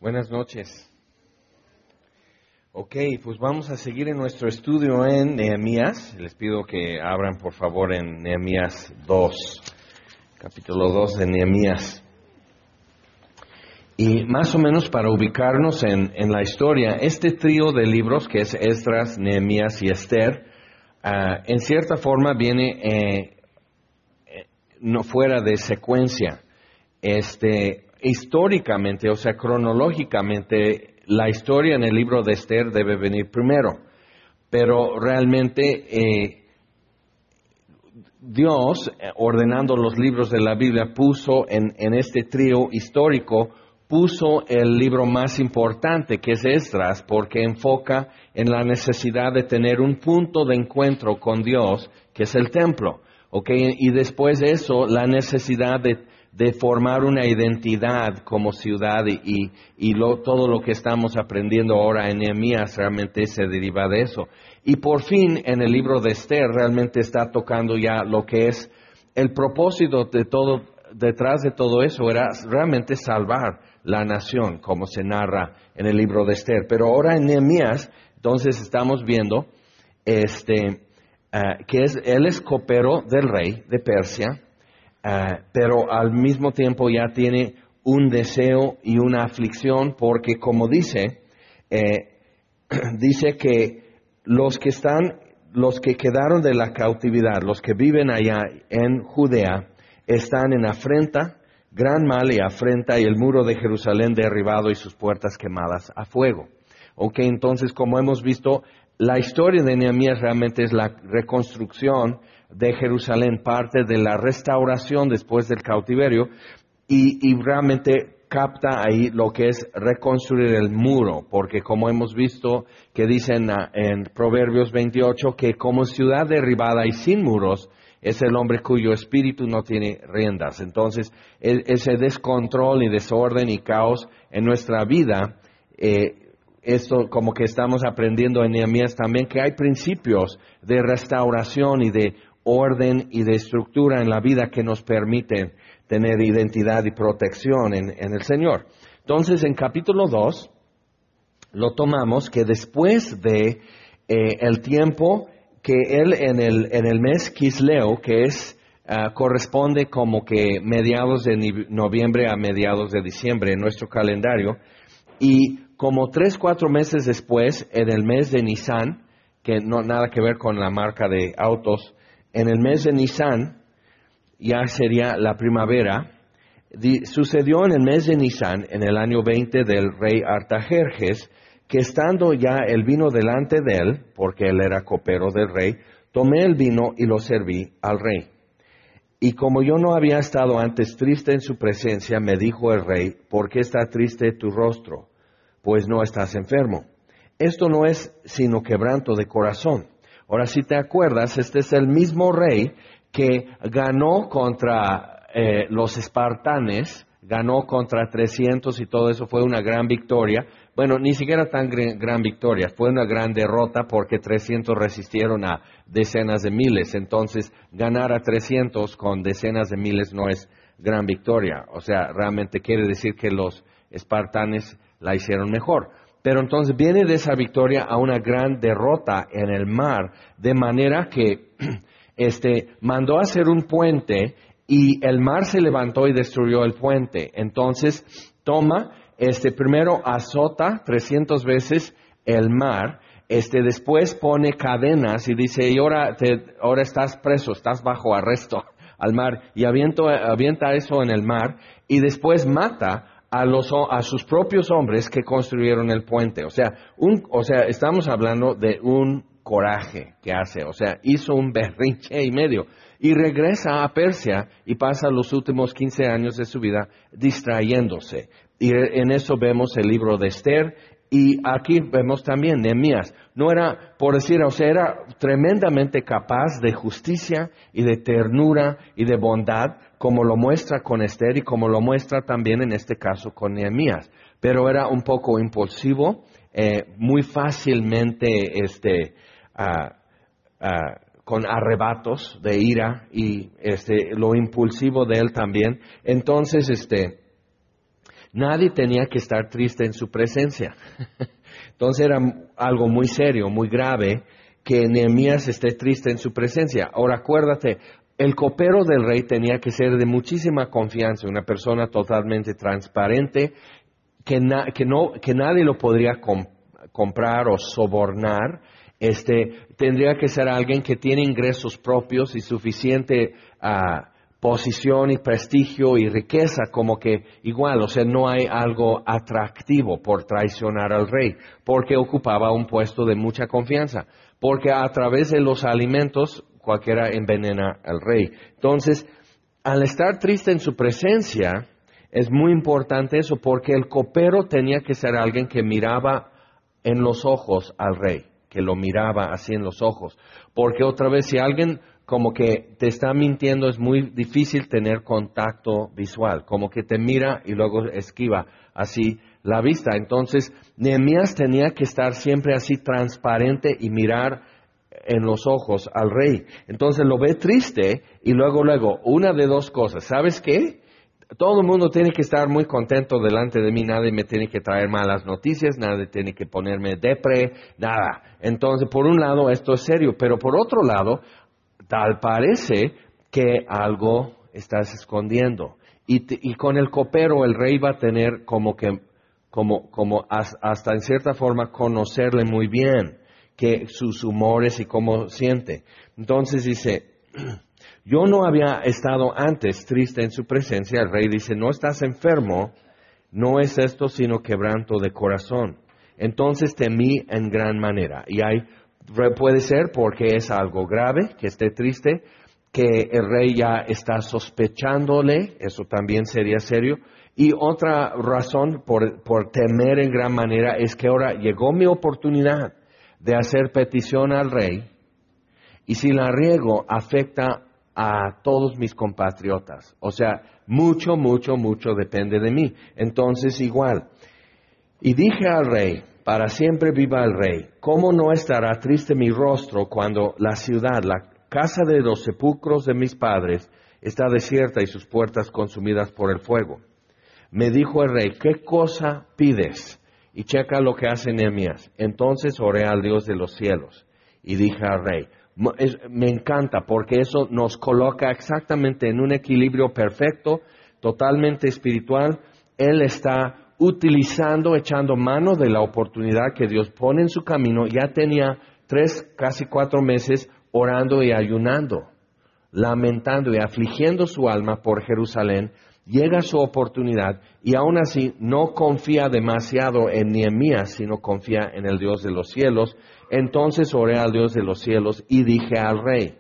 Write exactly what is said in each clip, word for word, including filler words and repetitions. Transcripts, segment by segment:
Buenas noches. Ok, pues vamos a seguir en nuestro estudio en Nehemías. Les pido que abran por favor en Nehemías dos, capítulo dos de Nehemías. Y más o menos para ubicarnos en, en la historia, este trío de libros que es Esdras, Nehemías y Esther, uh, en cierta forma viene eh, eh, no fuera de secuencia. Este, históricamente, o sea, cronológicamente, la historia en el libro de Esther debe venir primero, pero realmente eh, Dios, ordenando los libros de la Biblia, puso en, en este trío histórico, puso el libro más importante, que es Esdras, porque enfoca en la necesidad de tener un punto de encuentro con Dios, que es el templo, ¿ok? Y después de eso, la necesidad de de formar una identidad como ciudad y, y, y lo, todo lo que estamos aprendiendo ahora en Nehemías realmente se deriva de eso. Y por fin en el libro de Esther realmente está tocando ya lo que es el propósito de todo, detrás de todo eso era realmente salvar la nación, como se narra en el libro de Esther. Pero ahora en Nehemías, entonces estamos viendo este, uh, que es, él es copero del rey de Persia, Uh, pero al mismo tiempo ya tiene un deseo y una aflicción porque como dice, eh, dice que los que están, los que quedaron de la cautividad, los que viven allá en Judea, están en afrenta, gran mal y afrenta, y el muro de Jerusalén derribado y sus puertas quemadas a fuego. Ok, entonces como hemos visto, la historia de Nehemías realmente es la reconstrucción de Jerusalén, parte de la restauración después del cautiverio, y, y realmente capta ahí lo que es reconstruir el muro, porque como hemos visto que dicen en Proverbios veintiocho, que como ciudad derribada y sin muros, es el hombre cuyo espíritu no tiene riendas. Entonces, ese descontrol y desorden y caos en nuestra vida, eh, esto como que estamos aprendiendo en Nehemías también, que hay principios de restauración y de orden y de estructura en la vida que nos permiten tener identidad y protección en, en el Señor. Entonces, en capítulo dos, lo tomamos que después de eh, el tiempo que él en el, en el mes Quisleo, que es, uh, corresponde como que mediados de noviembre a mediados de diciembre en nuestro calendario, y como tres, cuatro meses después, en el mes de Nisan, que no nada que ver con la marca de autos, en el mes de Nisan, ya sería la primavera, di, sucedió en el mes de Nisan, en el año veinte del rey Artajerjes, que estando ya el vino delante de él, porque él era copero del rey, tomé el vino y lo serví al rey. Y como yo no había estado antes triste en su presencia, me dijo el rey, ¿por qué está triste tu rostro? Pues no estás enfermo. Esto no es sino quebranto de corazón. Ahora, si te acuerdas, este es el mismo rey que ganó contra eh, los espartanes, ganó contra trescientos y todo eso, fue una gran victoria. Bueno, ni siquiera tan gran, gran victoria, fue una gran derrota porque trescientos resistieron a decenas de miles. Entonces, ganar a trescientos con decenas de miles no es gran victoria. O sea, realmente quiere decir que los espartanes la hicieron mejor. Pero entonces viene de esa victoria a una gran derrota en el mar, de manera que este, mandó hacer un puente y el mar se levantó y destruyó el puente. Entonces toma, este, primero azota trescientas veces el mar, este, después pone cadenas y dice, y ahora, te, ahora estás preso, estás bajo arresto al mar, y aviento, avienta eso en el mar, y después mata a los a sus propios hombres que construyeron el puente. O sea, un, o sea, estamos hablando de un coraje que hace, o sea, hizo un berrinche y medio, y regresa a Persia y pasa los últimos quince años de su vida distrayéndose. Y en eso vemos el libro de Esther, y aquí vemos también Nehemías. No era, por decir, o sea, era tremendamente capaz de justicia y de ternura y de bondad, como lo muestra con Esther y como lo muestra también en este caso con Nehemías. Pero era un poco impulsivo, eh, muy fácilmente este, uh, uh, con arrebatos de ira y este, lo impulsivo de él también. Entonces, este, nadie tenía que estar triste en su presencia. Entonces era algo muy serio, muy grave, que Nehemías esté triste en su presencia. Ahora acuérdate, el copero del rey tenía que ser de muchísima confianza, una persona totalmente transparente, que, na, que, no, que nadie lo podría comp- comprar o sobornar. Este, tendría que ser alguien que tiene ingresos propios y suficiente uh, posición y prestigio y riqueza, como que igual, o sea, no hay algo atractivo por traicionar al rey, porque ocupaba un puesto de mucha confianza, porque a través de los alimentos cualquiera envenena al rey. Entonces, al estar triste en su presencia, es muy importante eso, porque el copero tenía que ser alguien que miraba en los ojos al rey, que lo miraba así en los ojos, porque otra vez, si alguien como que te está mintiendo, es muy difícil tener contacto visual, como que te mira y luego esquiva así la vista. Entonces, Nehemías tenía que estar siempre así transparente y mirar en los ojos al rey. Entonces lo ve triste y luego, luego, una de dos cosas. ¿Sabes qué? Todo el mundo tiene que estar muy contento delante de mí, nadie me tiene que traer malas noticias, nadie tiene que ponerme depre, nada. Entonces, por un lado, esto es serio, pero por otro lado, tal parece que algo estás escondiendo. Y, te, y con el copero el rey va a tener como que, como, como as, hasta en cierta forma conocerle muy bien, que sus humores y cómo siente. Entonces dice, yo no había estado antes triste en su presencia. El rey dice, no estás enfermo, no es esto sino quebranto de corazón. Entonces temí en gran manera. Y hay puede ser porque es algo grave, que esté triste, que el rey ya está sospechándole, eso también sería serio. Y otra razón por, por temer en gran manera es que ahora llegó mi oportunidad de hacer petición al rey, y si la riego afecta a todos mis compatriotas. O sea, mucho, mucho, mucho depende de mí. Entonces igual. Y dije al rey, para siempre viva el rey, ¿cómo no estará triste mi rostro cuando la ciudad, la casa de los sepulcros de mis padres, está desierta y sus puertas consumidas por el fuego? Me dijo el rey, ¿qué cosa pides? Y checa lo que hace Nehemías. Entonces oré al Dios de los cielos y dije al rey, me encanta porque eso nos coloca exactamente en un equilibrio perfecto, totalmente espiritual. Él está utilizando, echando mano de la oportunidad que Dios pone en su camino. Ya tenía tres, casi cuatro meses orando y ayunando, lamentando y afligiendo su alma por Jerusalén. Llega su oportunidad y aún así no confía demasiado en Nehemías, sino confía en el Dios de los cielos. Entonces oré al Dios de los cielos y dije al rey,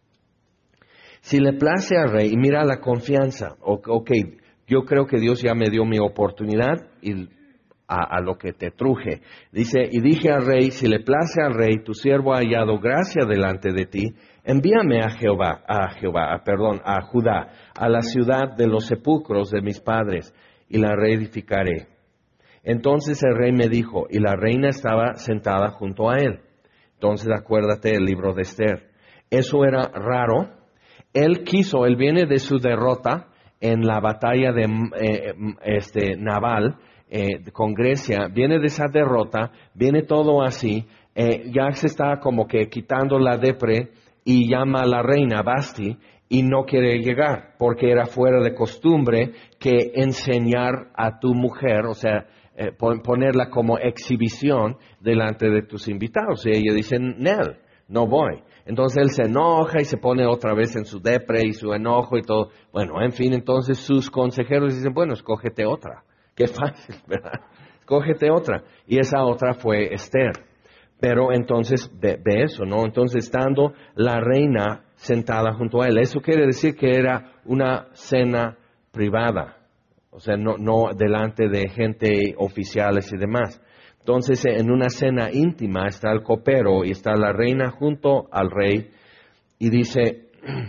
si le place al rey, y mira la confianza, ok, okay, yo creo que Dios ya me dio mi oportunidad y a, a lo que te truje. Dice, y dije al rey, si le place al rey, tu siervo ha hallado gracia delante de ti, envíame a Jehová, a Jehová, a, perdón, a Judá, a la ciudad de los sepulcros de mis padres, y la reedificaré. Entonces el rey me dijo, y la reina estaba sentada junto a él. Entonces acuérdate del libro de Esther. Eso era raro. Él quiso, él viene de su derrota en la batalla de eh, este, naval eh, con Grecia, viene de esa derrota, viene todo así, eh, ya se está como que quitando la depre y llama a la reina Basti y no quiere llegar porque era fuera de costumbre que enseñar a tu mujer, o sea, eh, ponerla como exhibición delante de tus invitados. Y ella dice, Nel, no voy. Entonces él se enoja y se pone otra vez en su depre y su enojo y todo. Bueno, en fin, entonces sus consejeros dicen, bueno, escógete otra. Qué fácil, ¿verdad? Escógete otra. Y esa otra fue Esther. Pero entonces, de, de eso, ¿no? Entonces, estando la reina sentada junto a él, eso quiere decir que era una cena privada. O sea, no, no delante de gente oficiales y demás. Entonces, en una cena íntima está el copero y está la reina junto al rey y dice,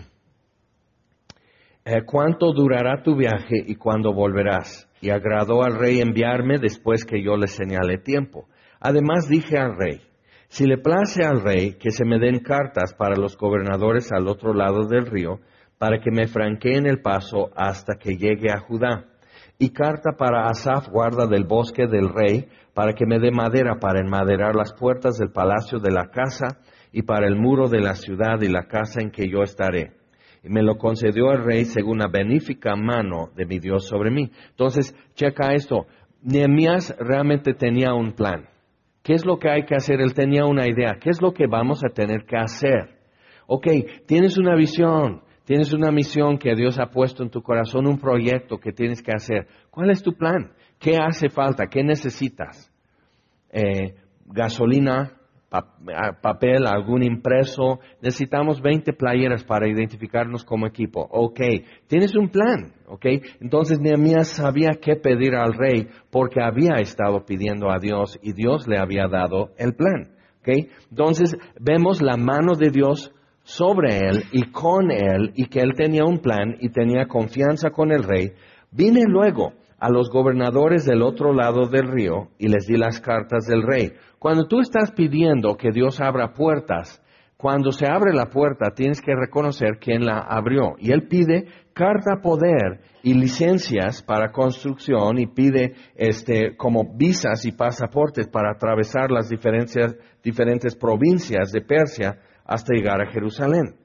¿cuánto durará tu viaje y cuándo volverás? Y agradó al rey enviarme después que yo le señalé tiempo. Además dije al rey, si le place al rey que se me den cartas para los gobernadores al otro lado del río, para que me franqueen el paso hasta que llegue a Judá. y carta para Asaph, guarda del bosque del rey, para que me dé madera para enmaderar las puertas del palacio de la casa y para el muro de la ciudad y la casa en que yo estaré. Y me lo concedió el rey según la benéfica mano de mi Dios sobre mí. Entonces, checa esto. Nehemías realmente tenía un plan. ¿Qué es lo que hay que hacer? Él tenía una idea. ¿Qué es lo que vamos a tener que hacer? Ok, tienes una visión, tienes una misión que Dios ha puesto en tu corazón, un proyecto que tienes que hacer. ¿Cuál es tu plan? ¿Qué hace falta? ¿Qué necesitas? Eh, gasolina, pa- papel, algún impreso. Necesitamos veinte playeras para identificarnos como equipo. Ok, tienes un plan. Ok, entonces Nehemías sabía qué pedir al rey porque había estado pidiendo a Dios y Dios le había dado el plan. Ok, entonces vemos la mano de Dios sobre él y con él, y que él tenía un plan y tenía confianza con el rey. Vine luego a los gobernadores del otro lado del río y les di las cartas del rey. Cuando tú estás pidiendo que Dios abra puertas, cuando se abre la puerta tienes que reconocer quién la abrió. Y él pide carta poder y licencias para construcción y pide este como visas y pasaportes para atravesar las diferencias, diferentes provincias de Persia hasta llegar a Jerusalén.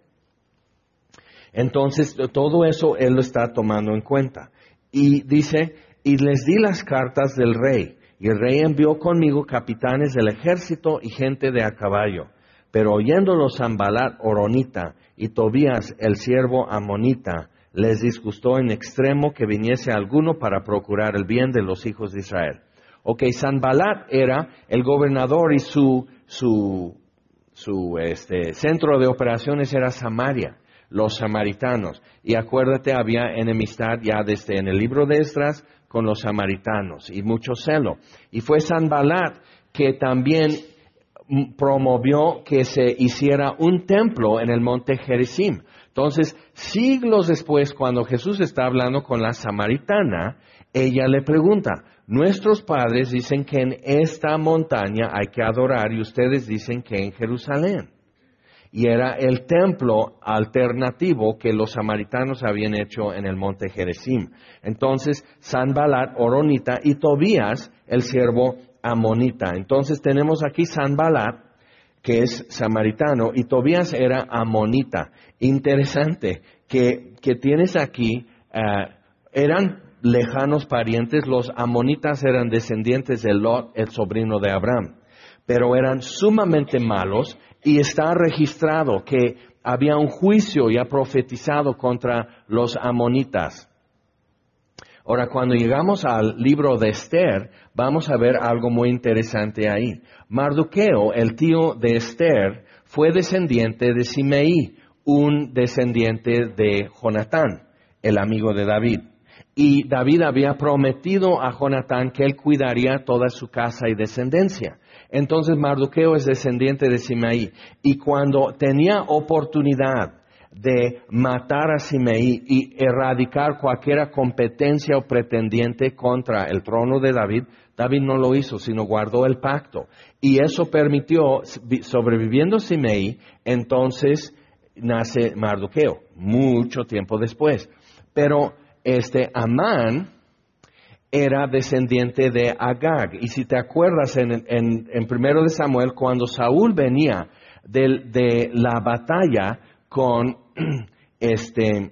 Entonces, todo eso él lo está tomando en cuenta. Y dice, y les di las cartas del rey, y el rey envió conmigo capitanes del ejército y gente de a caballo. Pero oyéndolo Sanballat Horonita y Tobías el siervo amonita, les disgustó en extremo que viniese alguno para procurar el bien de los hijos de Israel. Ok, Sanballat era el gobernador y su, su, su este, centro de operaciones era Samaria, los samaritanos. Y acuérdate, había enemistad ya desde en el libro de Esdras con los samaritanos y mucho celo. Y fue Sanballat que también promovió que se hiciera un templo en el monte Gerizim. Entonces, siglos después, cuando Jesús está hablando con la samaritana, ella le pregunta, nuestros padres dicen que en esta montaña hay que adorar y ustedes dicen que en Jerusalén. Y era el templo alternativo que los samaritanos habían hecho en el monte Gerizim. Entonces, Sanballat, Horonita y Tobías, el siervo amonita. Entonces tenemos aquí Sanballat, que es samaritano, y Tobías era amonita. Interesante que, que tienes aquí, uh, eran lejanos parientes, los amonitas eran descendientes de Lot, el sobrino de Abraham, pero eran sumamente malos, y está registrado que había un juicio ya profetizado contra los amonitas. Ahora, cuando llegamos al libro de Esther, vamos a ver algo muy interesante ahí. Mardoqueo, el tío de Esther, fue descendiente de Simeí, un descendiente de Jonatán, el amigo de David. Y David había prometido a Jonatán que él cuidaría toda su casa y descendencia. Entonces Mardoqueo es descendiente de Simeí. Y cuando tenía oportunidad de matar a Simeí y erradicar cualquier competencia o pretendiente contra el trono de David, David no lo hizo, sino guardó el pacto. Y eso permitió, sobreviviendo Simeí, entonces nace Mardoqueo, mucho tiempo después. Pero este Amán era descendiente de Agag. Y si te acuerdas en, en, en primero de Samuel, cuando Saúl venía de, de la batalla con este,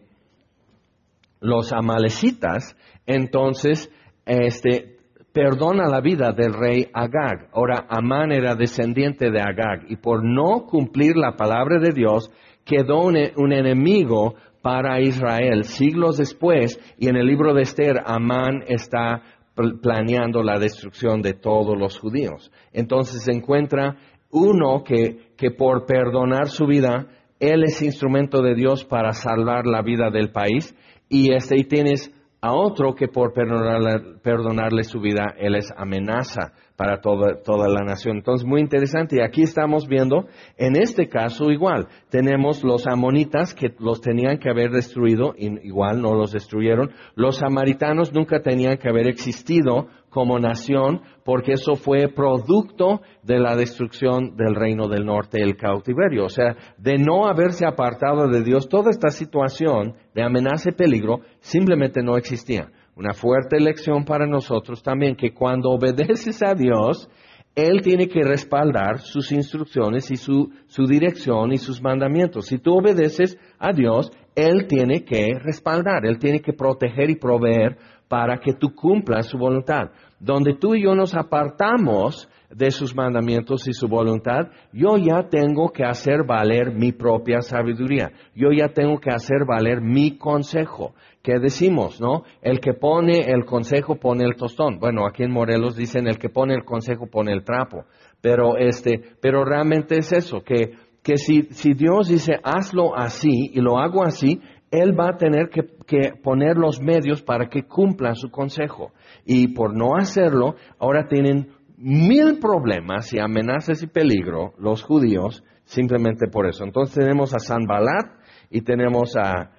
los amalecitas, entonces este, perdona la vida del rey Agag. Ahora, Amán era descendiente de Agag, y por no cumplir la palabra de Dios, quedó un, un enemigo para Israel siglos después, y en el libro de Esther, Amán está planeando la destrucción de todos los judíos. Entonces se encuentra uno que, que por perdonar su vida, él es instrumento de Dios para salvar la vida del país, y este y tienes a otro que por perdonarle, perdonarle su vida, él es amenaza para toda, toda la nación. Entonces, muy interesante. Y aquí estamos viendo, en este caso igual, tenemos los amonitas que los tenían que haber destruido, y igual no los destruyeron. Los samaritanos nunca tenían que haber existido como nación, porque eso fue producto de la destrucción del reino del norte, el cautiverio. O sea, de no haberse apartado de Dios, toda esta situación de amenaza y peligro simplemente no existía. una fuerte lección para nosotros también, que cuando obedeces a Dios, Él tiene que respaldar sus instrucciones y su, su dirección y sus mandamientos. Si tú obedeces a Dios, Él tiene que respaldar, Él tiene que proteger y proveer para que tú cumplas su voluntad. Donde tú y yo nos apartamos de sus mandamientos y su voluntad, yo ya tengo que hacer valer mi propia sabiduría. Yo ya tengo que hacer valer mi consejo. ¿Qué decimos, no? El que pone el consejo pone el tostón. Bueno, aquí en Morelos dicen el que pone el consejo pone el trapo. Pero este, pero realmente es eso, que, que si, si Dios dice hazlo así y lo hago así, Él va a tener que, que poner los medios para que cumplan su consejo. Y por no hacerlo, ahora tienen mil problemas y amenazas y peligro los judíos simplemente por eso. Entonces tenemos a Sanbalat y tenemos a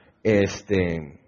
este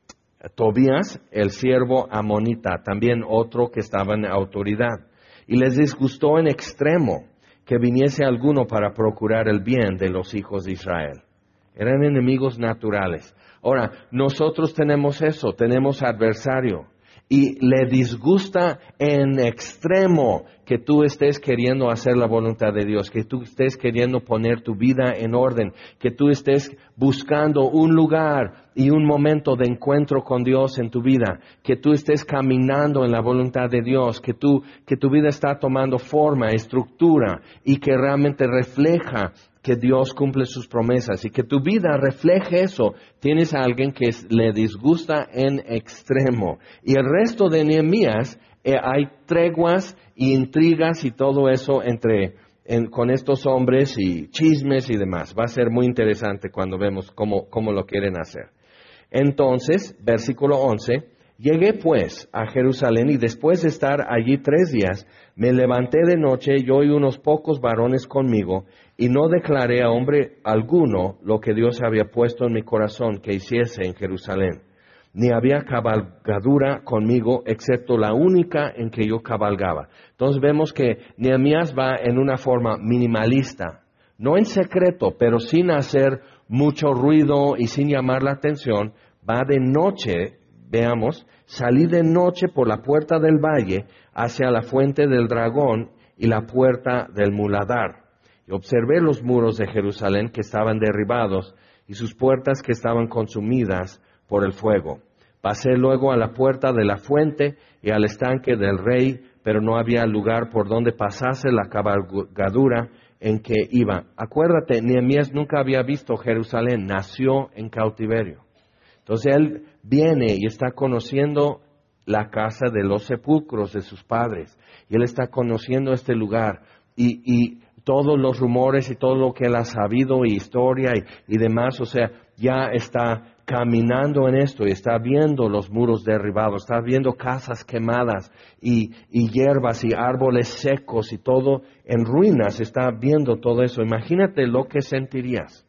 a Tobías, el siervo amonita, también otro que estaba en autoridad. Y les disgustó en extremo que viniese alguno para procurar el bien de los hijos de Israel. Eran enemigos naturales. Ahora, nosotros tenemos eso, tenemos adversario. Y le disgusta en extremo que tú estés queriendo hacer la voluntad de Dios, que tú estés queriendo poner tu vida en orden, que tú estés buscando un lugar y un momento de encuentro con Dios en tu vida, que tú estés caminando en la voluntad de Dios, que tú, que tu vida está tomando forma, estructura y que realmente refleja que Dios cumple sus promesas y que tu vida refleje eso. Tienes a alguien que le disgusta en extremo. Y el resto de Nehemías, eh, hay treguas y intrigas y todo eso entre en, con estos hombres y chismes y demás. Va a ser muy interesante cuando vemos cómo, cómo lo quieren hacer. Entonces, versículo once, llegué pues a Jerusalén y después de estar allí tres días, me levanté de noche yo y unos pocos varones conmigo y no declaré a hombre alguno lo que Dios había puesto en mi corazón que hiciese en Jerusalén. Ni había cabalgadura conmigo excepto la única en que yo cabalgaba. Entonces vemos que Nehemías va en una forma minimalista, no en secreto, pero sin hacer mucho ruido y sin llamar la atención. Va de noche, veamos, salí de noche por la puerta del valle hacia la fuente del dragón y la puerta del muladar. Y observé los muros de Jerusalén que estaban derribados y sus puertas que estaban consumidas por el fuego. Pasé luego a la puerta de la fuente y al estanque del rey, pero no había lugar por donde pasase la cabalgadura en que iba. Acuérdate, Nehemías nunca había visto Jerusalén, nació en cautiverio. Entonces él viene y está conociendo la casa de los sepulcros de sus padres. Y él está conociendo este lugar. Y, y todos los rumores y todo lo que él ha sabido y historia y, y demás, o sea, ya está caminando en esto y está viendo los muros derribados, está viendo casas quemadas y, y hierbas y árboles secos y todo en ruinas, está viendo todo eso. Imagínate lo que sentirías.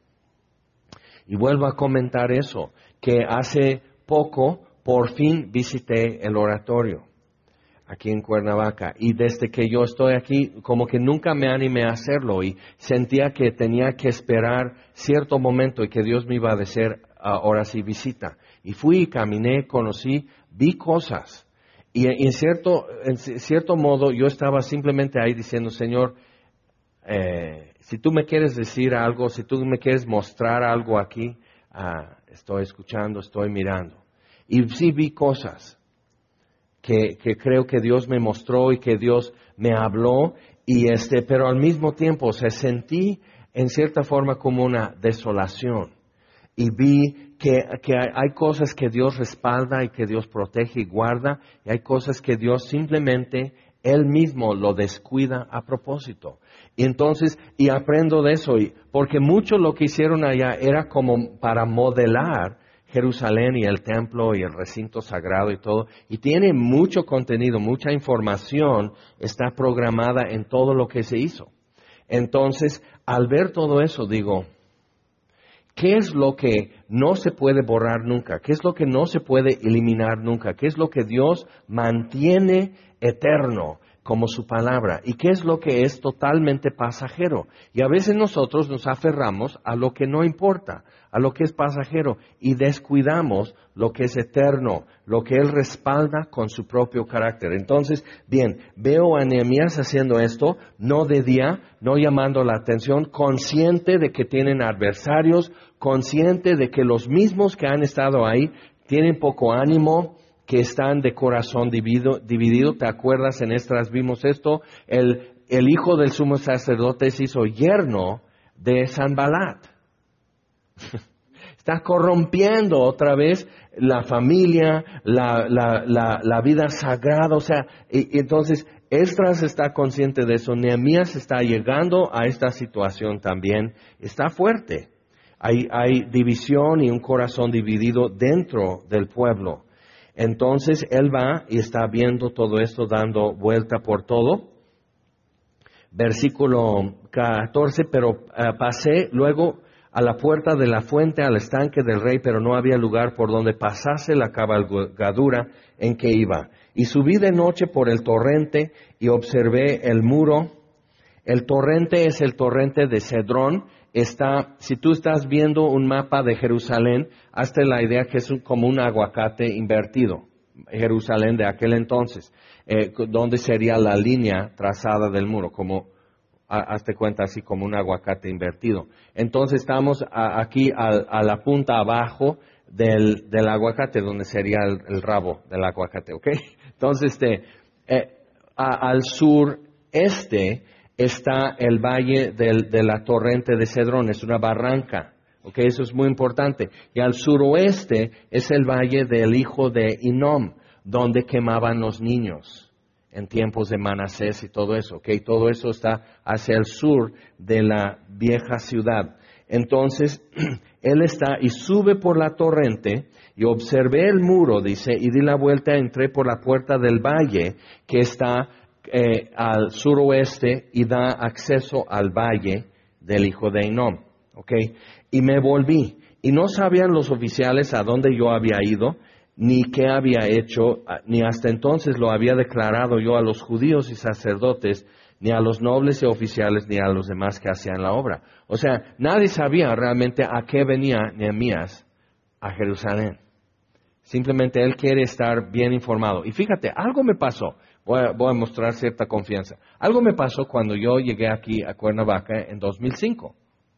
Y vuelvo a comentar eso, que hace poco por fin visité el oratorio aquí en Cuernavaca y desde que yo estoy aquí como que nunca me animé a hacerlo y sentía que tenía que esperar cierto momento y que Dios me iba a decir ahora sí visita. Y fui, caminé, conocí, vi cosas y en cierto, en cierto modo yo estaba simplemente ahí diciendo, Señor, eh, si tú me quieres decir algo, si tú me quieres mostrar algo aquí, ah, estoy escuchando, estoy mirando. Y sí vi cosas que, que creo que Dios me mostró y que Dios me habló, y este, pero al mismo tiempo, o sea, sentí en cierta forma como una desolación. Y vi que, que hay, hay cosas que Dios respalda y que Dios protege y guarda, y hay cosas que Dios simplemente, Él mismo lo descuida a propósito. Y entonces, y aprendo de eso, y, porque mucho lo que hicieron allá era como para modelar Jerusalén y el templo y el recinto sagrado y todo, y tiene mucho contenido, mucha información, está programada en todo lo que se hizo. Entonces, al ver todo eso, digo, ¿qué es lo que no se puede borrar nunca? ¿Qué es lo que no se puede eliminar nunca? ¿Qué es lo que Dios mantiene eterno? como su palabra. ¿Y qué es lo que es totalmente pasajero? Y a veces nosotros nos aferramos a lo que no importa, a lo que es pasajero, y descuidamos lo que es eterno, lo que Él respalda con su propio carácter. Entonces, bien, veo a Nehemías haciendo esto, no de día, no llamando la atención, consciente de que tienen adversarios, consciente de que los mismos que han estado ahí tienen poco ánimo, que están de corazón dividido, dividido. ¿Te acuerdas? En Esdras vimos esto. El, el hijo del sumo sacerdote se hizo yerno de Sanballat. Está corrompiendo otra vez la familia, la, la, la, la vida sagrada. O sea, y, y entonces Esdras está consciente de eso. Nehemías está llegando a esta situación también. Está fuerte. Hay, hay división y un corazón dividido dentro del pueblo. Entonces él va y está viendo todo esto, dando vuelta por todo. Versículo catorce, pero uh, pasé luego a la puerta de la fuente, al estanque del rey, pero no había lugar por donde pasase la cabalgadura en que iba. Y subí de noche por el torrente y observé el muro. El torrente es el torrente de Cedrón. Está, si tú estás viendo un mapa de Jerusalén, hazte la idea que es un, como un aguacate invertido. Jerusalén de aquel entonces, eh, donde sería la línea trazada del muro, como, a, hazte cuenta así como un aguacate invertido. Entonces estamos a, aquí a, a la punta abajo del, del aguacate, donde sería el, el rabo del aguacate, ¿ok? Entonces, este, eh, a, al sureste está el valle del, de la torrente de Cedrón, es una barranca, ¿ok? Eso es muy importante. Y al suroeste es el valle del hijo de Hinnom, donde quemaban los niños en tiempos de Manasés y todo eso, ¿ok? Todo eso está hacia el sur de la vieja ciudad. Entonces, él está y sube por la torrente y observé el muro, dice, y di la vuelta, entré por la puerta del valle que está Eh, al suroeste y da acceso al valle del hijo de Hinnom, ¿ok? Y me volví, y no sabían los oficiales a dónde yo había ido, ni qué había hecho, ni hasta entonces lo había declarado yo a los judíos y sacerdotes, ni a los nobles y oficiales, ni a los demás que hacían la obra. O sea, nadie sabía realmente a qué venía Nehemías a Jerusalén. Simplemente él quiere estar bien informado. Y fíjate, algo me pasó. Voy a, voy a mostrar cierta confianza. Algo me pasó cuando yo llegué aquí a Cuernavaca en dos mil cinco.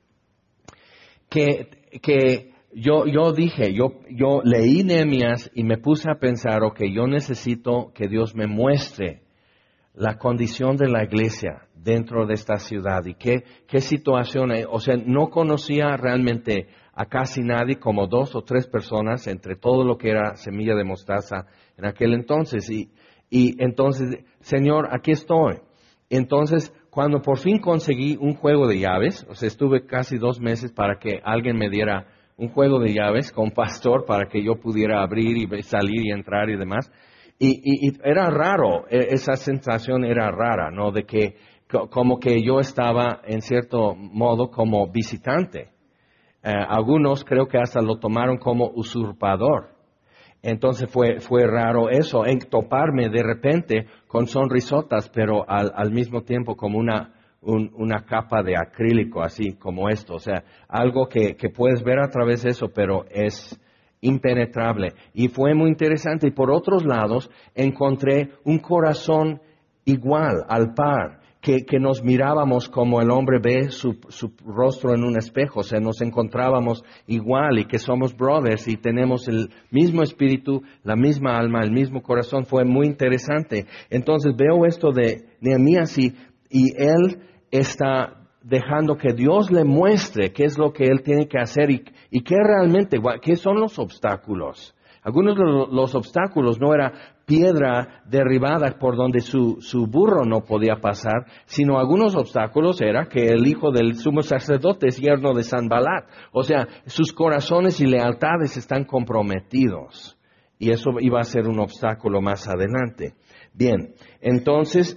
Que, que yo, yo dije, yo, yo leí Nehemías y me puse a pensar, ok, yo necesito que Dios me muestre la condición de la iglesia dentro de esta ciudad y qué, qué situación hay. O sea, no conocía realmente a casi nadie, como dos o tres personas, entre todo lo que era semilla de mostaza en aquel entonces. Y, y entonces, Señor, aquí estoy. Entonces, cuando por fin conseguí un juego de llaves, o sea, estuve casi dos meses para que alguien me diera un juego de llaves con pastor para que yo pudiera abrir y salir y entrar y demás. Y, y, y era raro, esa sensación era rara, ¿no? De que como que yo estaba en cierto modo como visitante. Eh, algunos creo que hasta lo tomaron como usurpador. Entonces fue, fue raro eso, en toparme de repente con sonrisotas, pero al, al mismo tiempo como una, un, una capa de acrílico, así como esto. O sea, algo que, que puedes ver a través de eso, pero es impenetrable. Y fue muy interesante. Y por otros lados, encontré un corazón igual, al par. Que, que nos mirábamos como el hombre ve su, su rostro en un espejo, o sea, nos encontrábamos igual y que somos brothers y tenemos el mismo espíritu, la misma alma, el mismo corazón. Fue muy interesante. Entonces veo esto de Nehemías y, y él está dejando que Dios le muestre qué es lo que él tiene que hacer y, y qué realmente, qué son los obstáculos. Algunos de los obstáculos no era piedra derribada por donde su, su burro no podía pasar, sino algunos obstáculos era que el hijo del sumo sacerdote es yerno de Sanballat. O sea, sus corazones y lealtades están comprometidos. Y eso iba a ser un obstáculo más adelante. Bien, entonces,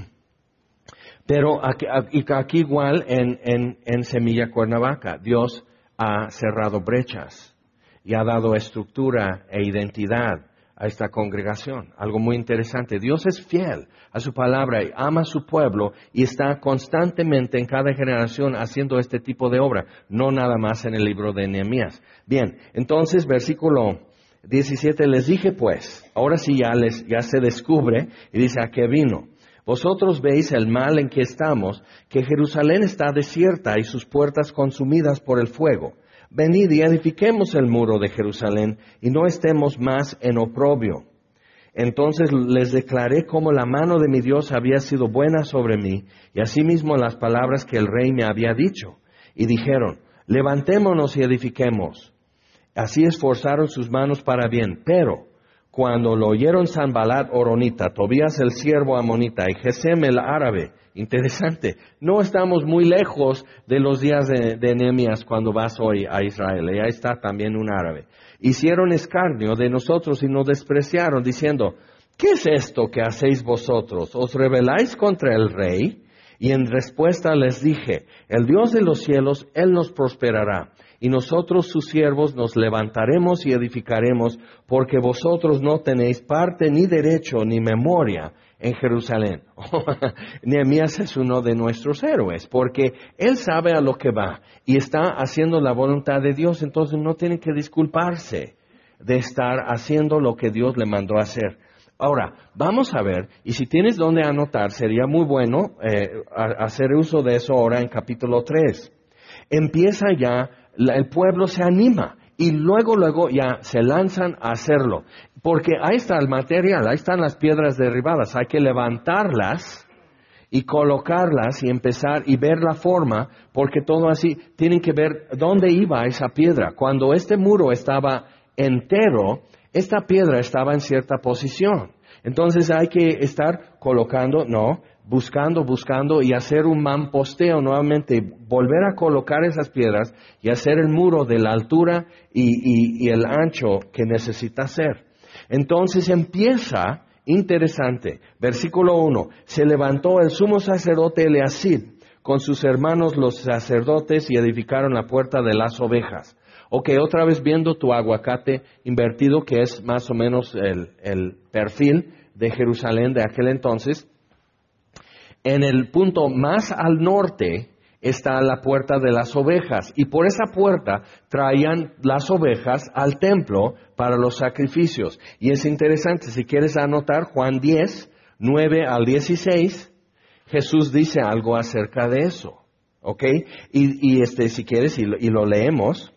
pero aquí, aquí igual en, en, en Semilla Cuernavaca, Dios ha cerrado brechas. Y ha dado estructura e identidad a esta congregación. Algo muy interesante. Dios es fiel a su palabra y ama a su pueblo y está constantemente en cada generación haciendo este tipo de obra, no nada más en el libro de Nehemías. Bien, entonces versículo diecisiete, les dije pues, ahora sí ya, les, ya se descubre y dice, ¿a qué vino? Vosotros veis el mal en que estamos, que Jerusalén está desierta y sus puertas consumidas por el fuego. Venid y edifiquemos el muro de Jerusalén y no estemos más en oprobio. Entonces les declaré cómo la mano de mi Dios había sido buena sobre mí y asimismo las palabras que el rey me había dicho. Y dijeron, levantémonos y edifiquemos. Así esforzaron sus manos para bien, pero cuando lo oyeron Sanbalat Horonita, Tobías el siervo amonita y Gesem el árabe, interesante, no estamos muy lejos de los días de, de Nehemías cuando vas hoy a Israel, y ahí está también un árabe. Hicieron escarnio de nosotros y nos despreciaron diciendo, ¿qué es esto que hacéis vosotros? ¿Os rebeláis contra el rey? Y en respuesta les dije, el Dios de los cielos, Él nos prosperará. Y nosotros sus siervos nos levantaremos y edificaremos, porque vosotros no tenéis parte ni derecho ni memoria en Jerusalén. Nehemías es uno de nuestros héroes, porque él sabe a lo que va y está haciendo la voluntad de Dios, entonces no tiene que disculparse de estar haciendo lo que Dios le mandó a hacer. Ahora, vamos a ver, y si tienes donde anotar, sería muy bueno eh, hacer uso de eso ahora en capítulo tres. Empieza ya, el pueblo se anima y luego, luego ya se lanzan a hacerlo. Porque ahí está el material, ahí están las piedras derribadas, hay que levantarlas y colocarlas y empezar y ver la forma, porque todo así, tienen que ver dónde iba esa piedra. Cuando este muro estaba entero, esta piedra estaba en cierta posición. Entonces hay que estar colocando, no, buscando, buscando y hacer un mamposteo nuevamente, volver a colocar esas piedras y hacer el muro de la altura y, y, y el ancho que necesita hacer. Entonces empieza, interesante, versículo uno, se levantó el sumo sacerdote Eliasib con sus hermanos los sacerdotes y edificaron la puerta de las ovejas. Ok, otra vez viendo tu aguacate invertido, que es más o menos el, el perfil de Jerusalén de aquel entonces. En el punto más al norte está la puerta de las ovejas, y por esa puerta traían las ovejas al templo para los sacrificios. Y es interesante, si quieres anotar, Juan diez, nueve al dieciséis, Jesús dice algo acerca de eso. ¿Ok? Y, y este, si quieres, y lo, y lo leemos.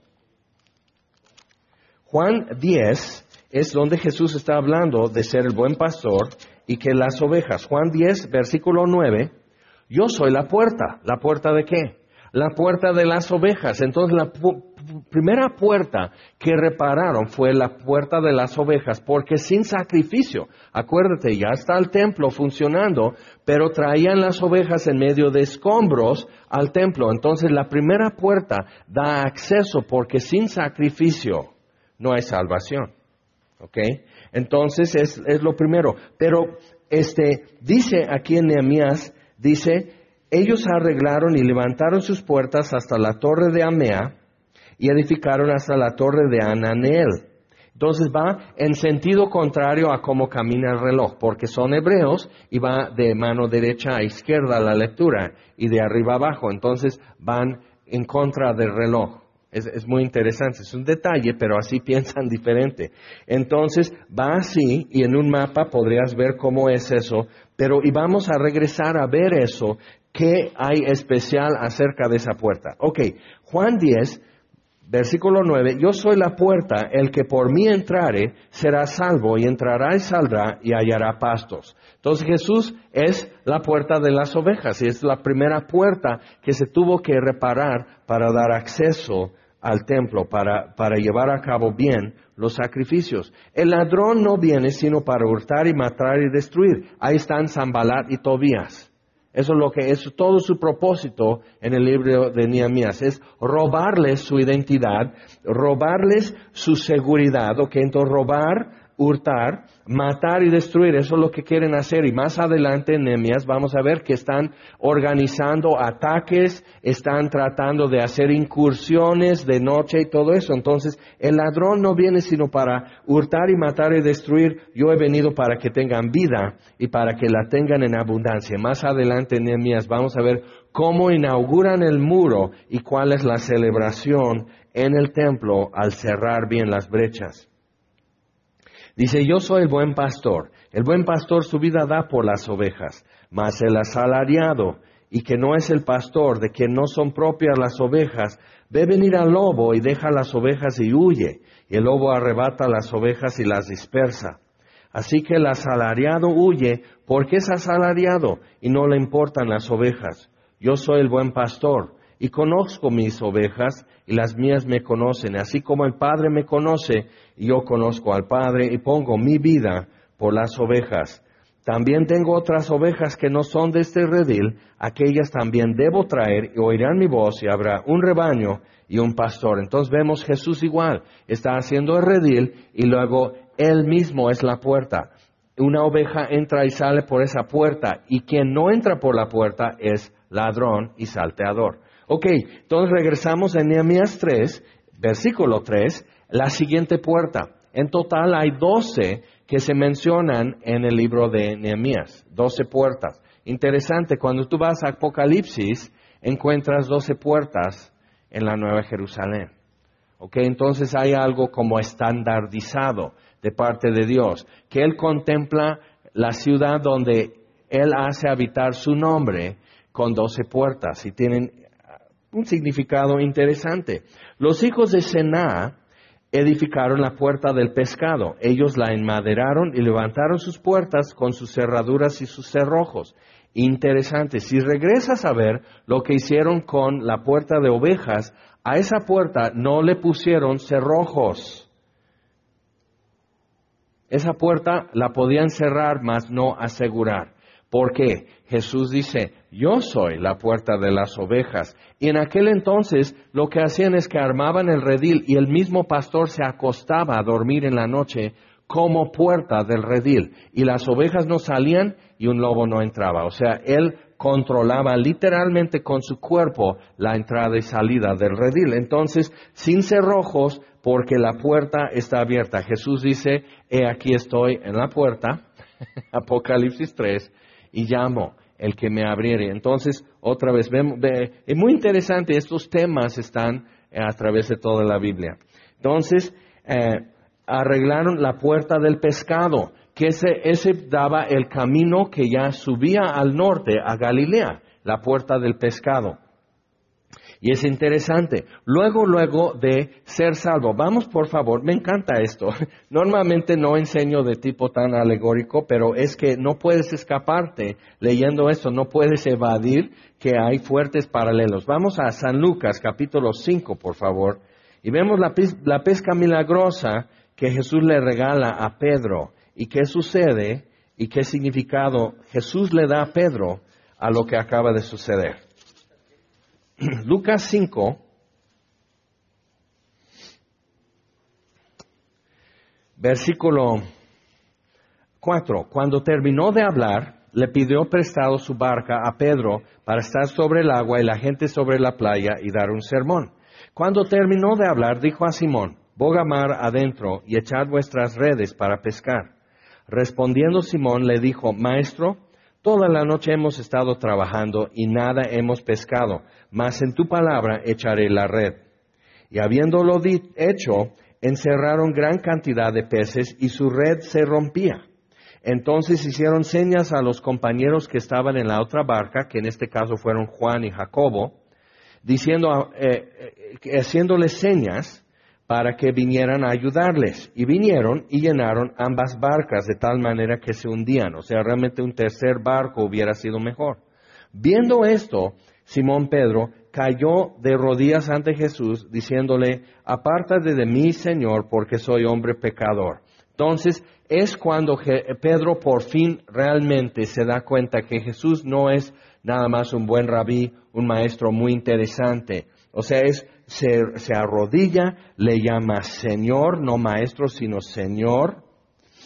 Juan diez es donde Jesús está hablando de ser el buen pastor y que las ovejas. Juan diez, versículo nueve, yo soy la puerta. ¿La puerta de qué? La puerta de las ovejas. Entonces la pu- primera puerta que repararon fue la puerta de las ovejas, porque sin sacrificio, acuérdate, ya está el templo funcionando, pero traían las ovejas en medio de escombros al templo. Entonces la primera puerta da acceso, porque sin sacrificio no hay salvación. ¿Ok? Entonces es, es lo primero. Pero este dice aquí en Nehemías, dice, ellos arreglaron y levantaron sus puertas hasta la torre de Amea y edificaron hasta la torre de Ananeel. Entonces va en sentido contrario a cómo camina el reloj, porque son hebreos y va de mano derecha a izquierda la lectura y de arriba abajo. Entonces van en contra del reloj. Es, es muy interesante, es un detalle, pero así piensan diferente. Entonces, va así, y en un mapa podrías ver cómo es eso, pero y vamos a regresar a ver eso, qué hay especial acerca de esa puerta. Ok, Juan diez, versículo nueve, yo soy la puerta, el que por mí entrare será salvo, y entrará y saldrá y hallará pastos. Entonces Jesús es la puerta de las ovejas, y es la primera puerta que se tuvo que reparar para dar acceso al templo, para, para llevar a cabo bien los sacrificios. El ladrón no viene sino para hurtar y matar y destruir. Ahí están Sanbalat y Tobías. Eso es lo que es todo su propósito en el libro de Nehemías, es robarles su identidad, robarles su seguridad, ok, entonces robar hurtar, matar y destruir. Eso es lo que quieren hacer. Y más adelante en Nehemías vamos a ver que están organizando ataques, están tratando de hacer incursiones de noche y todo eso. Entonces, el ladrón no viene sino para hurtar y matar y destruir. Yo he venido para que tengan vida y para que la tengan en abundancia. Más adelante en Nehemías vamos a ver cómo inauguran el muro y cuál es la celebración en el templo al cerrar bien las brechas. Dice, yo soy el buen pastor. El buen pastor su vida da por las ovejas, mas el asalariado, y que no es el pastor, de quien no son propias las ovejas, ve venir al lobo y deja las ovejas y huye, y el lobo arrebata las ovejas y las dispersa. Así que el asalariado huye porque es asalariado y no le importan las ovejas. Yo soy el buen pastor y conozco mis ovejas y las mías me conocen, así como el Padre me conoce y yo conozco al Padre y pongo mi vida por las ovejas. También tengo otras ovejas que no son de este redil, aquellas también debo traer y oirán mi voz y habrá un rebaño y un pastor. Entonces vemos Jesús igual, está haciendo el redil y luego Él mismo es la puerta. Una oveja entra y sale por esa puerta y quien no entra por la puerta es ladrón y salteador. Ok, entonces regresamos a Nehemías tres, versículo tres, la siguiente puerta. En total hay doce que se mencionan en el libro de Nehemías, doce puertas. Interesante, cuando tú vas a Apocalipsis, encuentras doce puertas en la Nueva Jerusalén. Ok, entonces hay algo como estandardizado de parte de Dios, que Él contempla la ciudad donde Él hace habitar su nombre con doce puertas y tienen un significado interesante. Los hijos de Sená edificaron la puerta del pescado. Ellos la enmaderaron y levantaron sus puertas con sus cerraduras y sus cerrojos. Interesante. Si regresas a ver lo que hicieron con la puerta de ovejas, a esa puerta no le pusieron cerrojos. Esa puerta la podían cerrar, mas no asegurar. ¿Por qué? Jesús dice, yo soy la puerta de las ovejas. Y en aquel entonces lo que hacían es que armaban el redil y el mismo pastor se acostaba a dormir en la noche como puerta del redil. Y las ovejas no salían y un lobo no entraba. O sea, él controlaba literalmente con su cuerpo la entrada y salida del redil. Entonces, sin cerrojos, porque la puerta está abierta. Jesús dice, he aquí estoy en la puerta, Apocalipsis tres, y llamo el que me abriere. Entonces, otra vez, vemos, ve, es muy interesante, estos temas están eh, a través de toda la Biblia. Entonces, eh, arreglaron la puerta del pescado, que ese, ese daba el camino que ya subía al norte, a Galilea, la puerta del pescado. Y es interesante. Luego, luego de ser salvo. Vamos, por favor, me encanta esto. Normalmente no enseño de tipo tan alegórico, pero es que no puedes escaparte leyendo esto, no puedes evadir que hay fuertes paralelos. Vamos a San Lucas, capítulo cinco, por favor. Y vemos la, la pesca milagrosa que Jesús le regala a Pedro. ¿Y qué sucede? ¿Y qué significado Jesús le da a Pedro a lo que acaba de suceder? Lucas cinco, versículo cuatro. Cuando terminó de hablar, le pidió prestado su barca a Pedro para estar sobre el agua y la gente sobre la playa y dar un sermón. Cuando terminó de hablar, dijo a Simón, boga mar adentro y echad vuestras redes para pescar. Respondiendo Simón le dijo, Maestro, toda la noche hemos estado trabajando y nada hemos pescado, mas en tu palabra echaré la red. Y habiéndolo di- hecho, encerraron gran cantidad de peces y su red se rompía. Entonces hicieron señas a los compañeros que estaban en la otra barca, que en este caso fueron Juan y Jacobo, diciendo, eh, eh, haciéndoles señas para que vinieran a ayudarles. Y vinieron y llenaron ambas barcas de tal manera que se hundían. O sea, realmente un tercer barco hubiera sido mejor. Viendo esto, Simón Pedro cayó de rodillas ante Jesús, diciéndole, apártate de mí, Señor, porque soy hombre pecador. Entonces, es cuando Pedro por fin realmente se da cuenta que Jesús no es nada más un buen rabí, un maestro muy interesante. O sea, es Se, se arrodilla, le llama Señor, no maestro, sino Señor,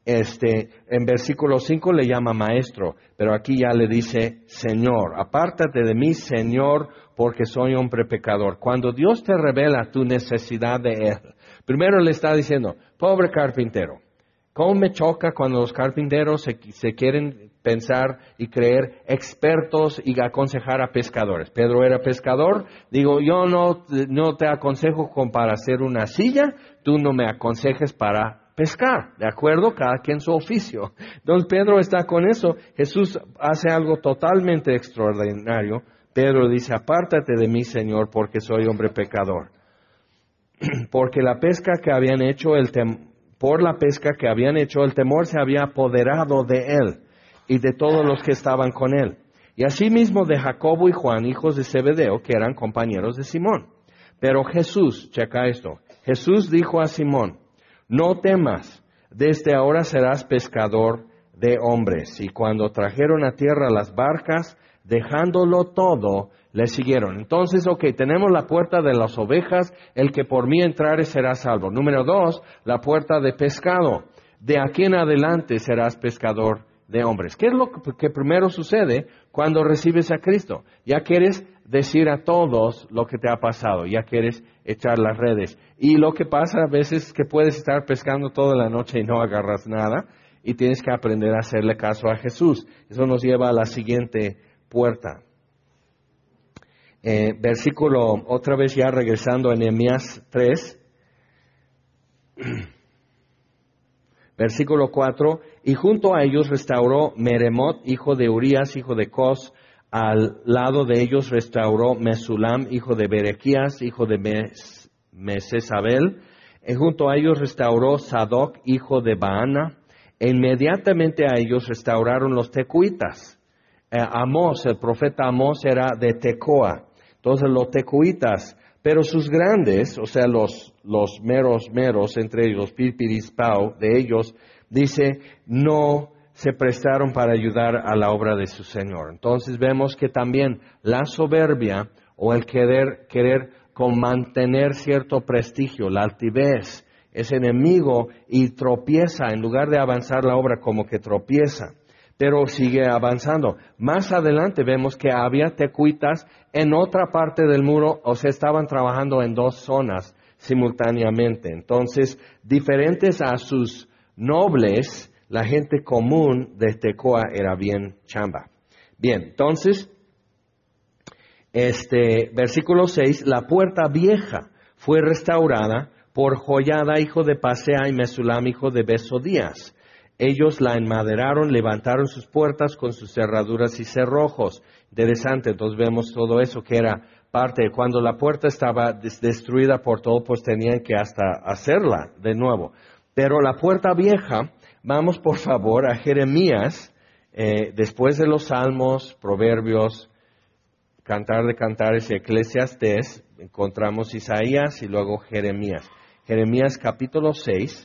este, en versículo cinco le llama maestro, pero aquí ya le dice Señor. Apártate de mí, Señor, porque soy hombre pecador. Cuando Dios te revela tu necesidad de Él, primero le está diciendo, pobre carpintero. ¿Cómo me choca cuando los carpinteros se, se quieren pensar y creer expertos y aconsejar a pescadores? Pedro era pescador, digo, yo no, no te aconsejo con para hacer una silla, tú no me aconsejes para pescar, ¿de acuerdo? Cada quien su oficio. Entonces Pedro está con eso, Jesús hace algo totalmente extraordinario. Pedro dice, apártate de mí, Señor, porque soy hombre pecador. Porque la pesca que habían hecho el tem Por la pesca que habían hecho, el temor se había apoderado de él y de todos los que estaban con él. Y asimismo de Jacobo y Juan, hijos de Zebedeo, que eran compañeros de Simón. Pero Jesús, checa esto, Jesús dijo a Simón, no temas, desde ahora serás pescador de hombres. Y cuando trajeron a tierra las barcas, dejándolo todo, le siguieron. Entonces, ok, tenemos la puerta de las ovejas, el que por mí entrare será salvo. Número dos, la puerta de pescado. De aquí en adelante serás pescador de hombres. ¿Qué es lo que primero sucede cuando recibes a Cristo? Ya quieres decir a todos lo que te ha pasado, ya quieres echar las redes. Y lo que pasa a veces es que puedes estar pescando toda la noche y no agarras nada, y tienes que aprender a hacerle caso a Jesús. Eso nos lleva a la siguiente puerta. Eh, versículo, otra vez ya regresando a Nehemías tres, versículo cuatro, y junto a ellos restauró Meremot, hijo de Urías, hijo de Cos, al lado de ellos restauró Mesulam, hijo de Berequías, hijo de Mes, Mesesabel, y junto a ellos restauró Sadoc, hijo de Baana, e inmediatamente a ellos restauraron los tecuitas. Eh, Amós, el profeta Amós era de Tecoa. Entonces los tecuitas, pero sus grandes, o sea, los, los meros meros, entre ellos, Pipirispau, de ellos, dice, no se prestaron para ayudar a la obra de su Señor. Entonces vemos que también la soberbia o el querer, querer con mantener cierto prestigio, la altivez, es enemigo y tropieza, en lugar de avanzar la obra como que tropieza. Pero sigue avanzando. Más adelante vemos que había tecuitas en otra parte del muro, o sea, estaban trabajando en dos zonas simultáneamente. Entonces, diferentes a sus nobles, la gente común de Tecoa era bien chamba. Bien, entonces, este, versículo seis, la puerta vieja fue restaurada por Joyada, hijo de Pasea, y Mesulam, hijo de Besodías. Ellos la enmaderaron, levantaron sus puertas con sus cerraduras y cerrojos. Interesante, entonces vemos todo eso que era parte de cuando la puerta estaba des- destruida por todo, pues tenían que hasta hacerla de nuevo. Pero la puerta vieja, vamos por favor a Jeremías, eh, después de los Salmos, Proverbios, Cantar de Cantares y Eclesiastés, encontramos Isaías y luego Jeremías. Jeremías capítulo seis.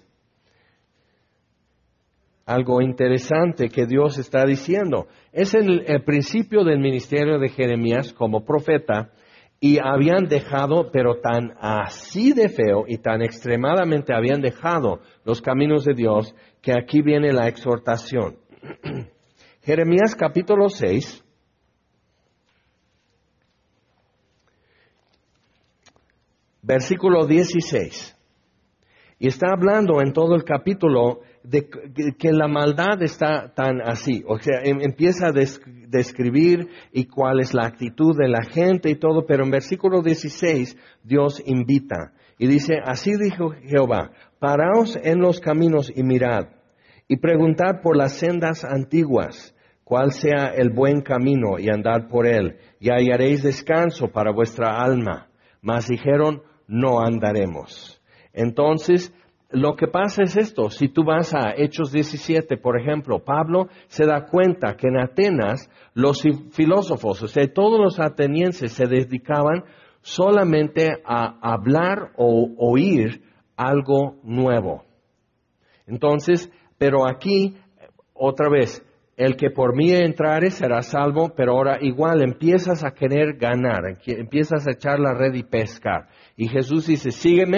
Algo interesante que Dios está diciendo. Es el, el principio del ministerio de Jeremías como profeta y habían dejado, pero tan así de feo y tan extremadamente habían dejado los caminos de Dios que aquí viene la exhortación. Jeremías capítulo seis. Versículo dieciséis. Y está hablando en todo el capítulo de que la maldad está tan así. O sea, empieza a describir y cuál es la actitud de la gente y todo, pero en versículo dieciséis Dios invita. Y dice, así dijo Jehová, paraos en los caminos y mirad, y preguntad por las sendas antiguas, cuál sea el buen camino, y andad por él, y hallaréis descanso para vuestra alma. Mas dijeron, no andaremos. Entonces, lo que pasa es esto, si tú vas a Hechos diecisiete, por ejemplo, Pablo se da cuenta que en Atenas los filósofos, o sea, todos los atenienses se dedicaban solamente a hablar o oír algo nuevo. Entonces, pero aquí, otra vez, el que por mí entrare será salvo, pero ahora igual empiezas a querer ganar, empiezas a echar la red y pescar. Y Jesús dice, sígueme,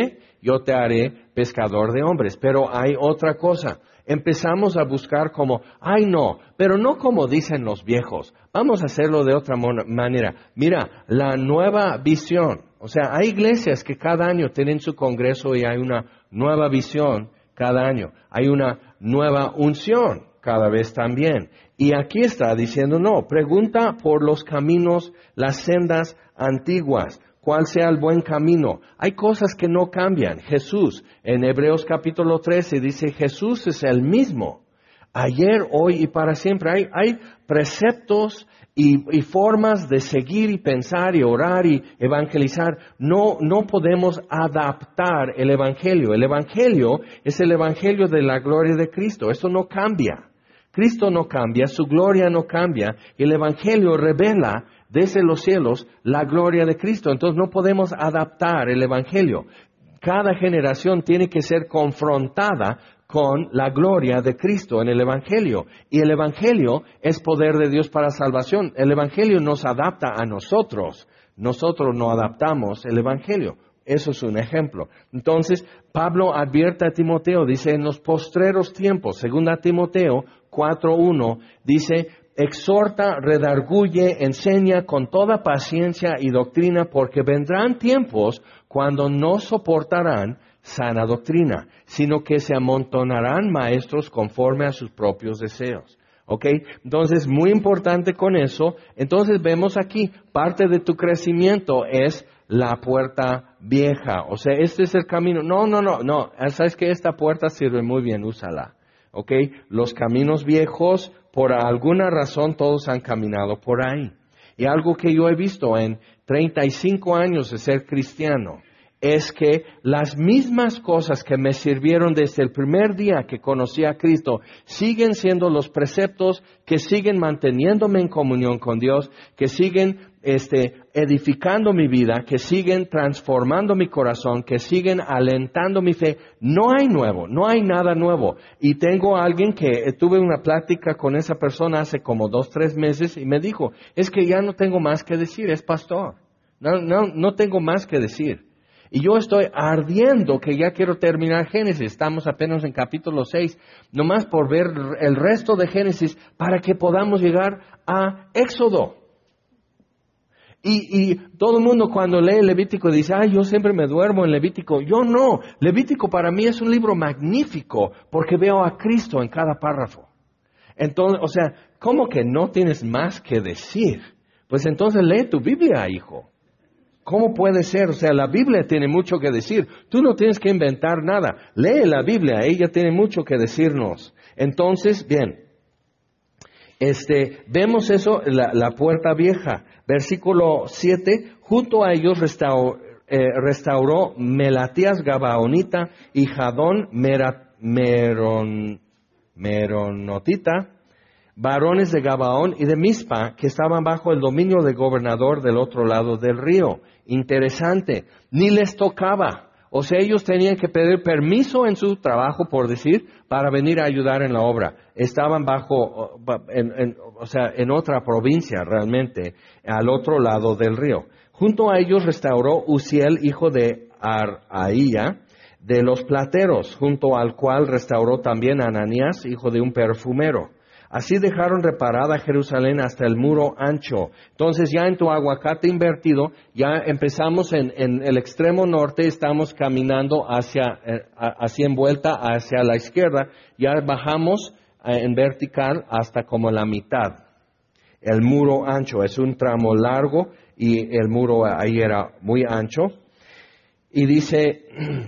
yo te haré pescador de hombres. Pero hay otra cosa. Empezamos a buscar como, ay no, pero no como dicen los viejos. Vamos a hacerlo de otra manera. Mira, la nueva visión. O sea, hay iglesias que cada año tienen su congreso y hay una nueva visión cada año. Hay una nueva unción cada vez también. Y aquí está diciendo, no, pregunta por los caminos, las sendas antiguas. ¿Cuál sea el buen camino? Hay cosas que no cambian. Jesús, en Hebreos capítulo trece, dice, Jesús es el mismo. Ayer, hoy y para siempre. Hay, hay preceptos y, y formas de seguir y pensar y orar y evangelizar. No, no podemos adaptar el Evangelio. El Evangelio es el Evangelio de la gloria de Cristo. Eso no cambia. Cristo no cambia, su gloria no cambia. Y el Evangelio revela desde los cielos la gloria de Cristo. Entonces no podemos adaptar el Evangelio. Cada generación tiene que ser confrontada con la gloria de Cristo en el Evangelio. Y el Evangelio es poder de Dios para salvación. El Evangelio nos adapta a nosotros. Nosotros no adaptamos el Evangelio. Eso es un ejemplo. Entonces, Pablo advierte a Timoteo, dice, en los postreros tiempos, segunda Timoteo cuatro uno, dice, exhorta, redarguye, enseña con toda paciencia y doctrina, porque vendrán tiempos cuando no soportarán sana doctrina, sino que se amontonarán maestros conforme a sus propios deseos. ¿Ok? Entonces, muy importante con eso. Entonces, vemos aquí, parte de tu crecimiento es la puerta vieja. O sea, este es el camino. No, no, no, no. Sabes que esta puerta sirve muy bien, úsala. ¿Ok? Los caminos viejos, por alguna razón, todos han caminado por ahí. Y algo que yo he visto en treinta y cinco años de ser cristiano, es que las mismas cosas que me sirvieron desde el primer día que conocí a Cristo siguen siendo los preceptos que siguen manteniéndome en comunión con Dios, que siguen este, edificando mi vida, que siguen transformando mi corazón, que siguen alentando mi fe. No hay nuevo, no hay nada nuevo. Y tengo a alguien que eh, tuve una plática con esa persona hace como dos, tres meses y me dijo, es que ya no tengo más que decir, es pastor. No, no, no tengo más que decir. Y yo estoy ardiendo que ya quiero terminar Génesis. Estamos apenas en capítulo seis, nomás por ver el resto de Génesis para que podamos llegar a Éxodo. Y, y todo el mundo cuando lee Levítico dice, ay, yo siempre me duermo en Levítico. Yo no. Levítico para mí es un libro magnífico porque veo a Cristo en cada párrafo. Entonces, o sea, ¿cómo que no tienes más que decir? Pues entonces lee tu Biblia, hijo. ¿Cómo puede ser? O sea, la Biblia tiene mucho que decir. Tú no tienes que inventar nada. Lee la Biblia, ella tiene mucho que decirnos. Entonces, bien, este, vemos eso, la, la puerta vieja. Versículo siete, junto a ellos restauró, eh, restauró Melatías Gabaonita y Jadón Mera, Meron, Meronotita, varones de Gabaón y de Mizpa, que estaban bajo el dominio del gobernador del otro lado del río. Interesante, ni les tocaba. O sea, ellos tenían que pedir permiso en su trabajo, por decir, para venir a ayudar en la obra. Estaban bajo, en, en, o sea, en otra provincia realmente, al otro lado del río. Junto a ellos restauró Uziel, hijo de Araía, de los plateros, junto al cual restauró también Ananías, hijo de un perfumero. Así dejaron reparada Jerusalén hasta el muro ancho. Entonces ya en tu aguacate invertido, ya empezamos en, en el extremo norte, estamos caminando hacia, eh, hacia en vuelta hacia la izquierda, ya bajamos eh, en vertical hasta como la mitad. El muro ancho es un tramo largo y el muro ahí era muy ancho. Y dice...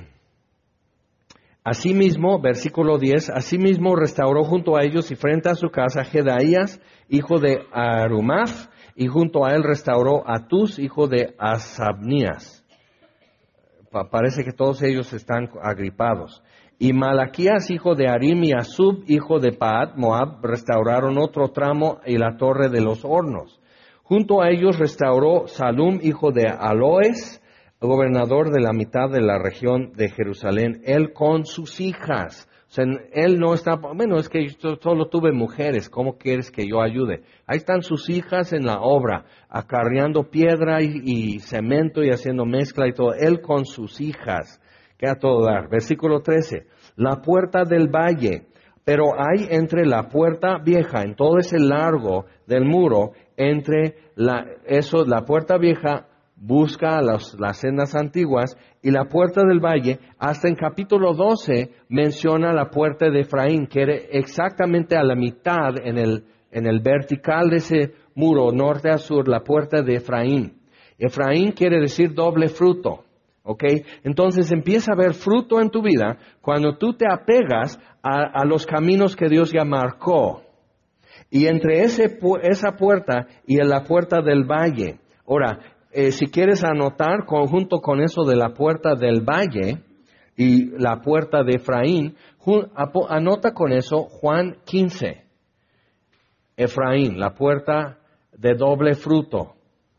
Asimismo, versículo diez, asimismo restauró junto a ellos y frente a su casa Jedaías, hijo de Arumaf, y junto a él restauró a Tus, hijo de Asabnías. Pa- parece que todos ellos están agripados. Y Malaquías, hijo de Arim, y Asub, hijo de Paat, Moab, restauraron otro tramo y la torre de los hornos. Junto a ellos restauró Salum, hijo de Aloes, gobernador de la mitad de la región de Jerusalén, él con sus hijas. O sea, él no está, bueno, es que yo solo tuve mujeres, ¿cómo quieres que yo ayude? Ahí están sus hijas en la obra, acarreando piedra y, y cemento y haciendo mezcla y todo, él con sus hijas, que a todo dar. Versículo trece, la puerta del valle, pero hay entre la puerta vieja, en todo ese largo del muro, entre la, eso, la puerta vieja busca las, las sendas antiguas, y la puerta del valle, hasta en capítulo doce, menciona la puerta de Efraín, que era exactamente a la mitad en el, en el vertical de ese muro, norte a sur, la puerta de Efraín. Efraín quiere decir doble fruto. ¿Ok? Entonces empieza a haber fruto en tu vida cuando tú te apegas a, a los caminos que Dios ya marcó. Y entre ese, esa puerta y la puerta del valle. Ahora, eh, si quieres anotar conjunto con eso de la puerta del valle y la puerta de Efraín, jun, anota con eso Juan quince. Efraín, la puerta de doble fruto.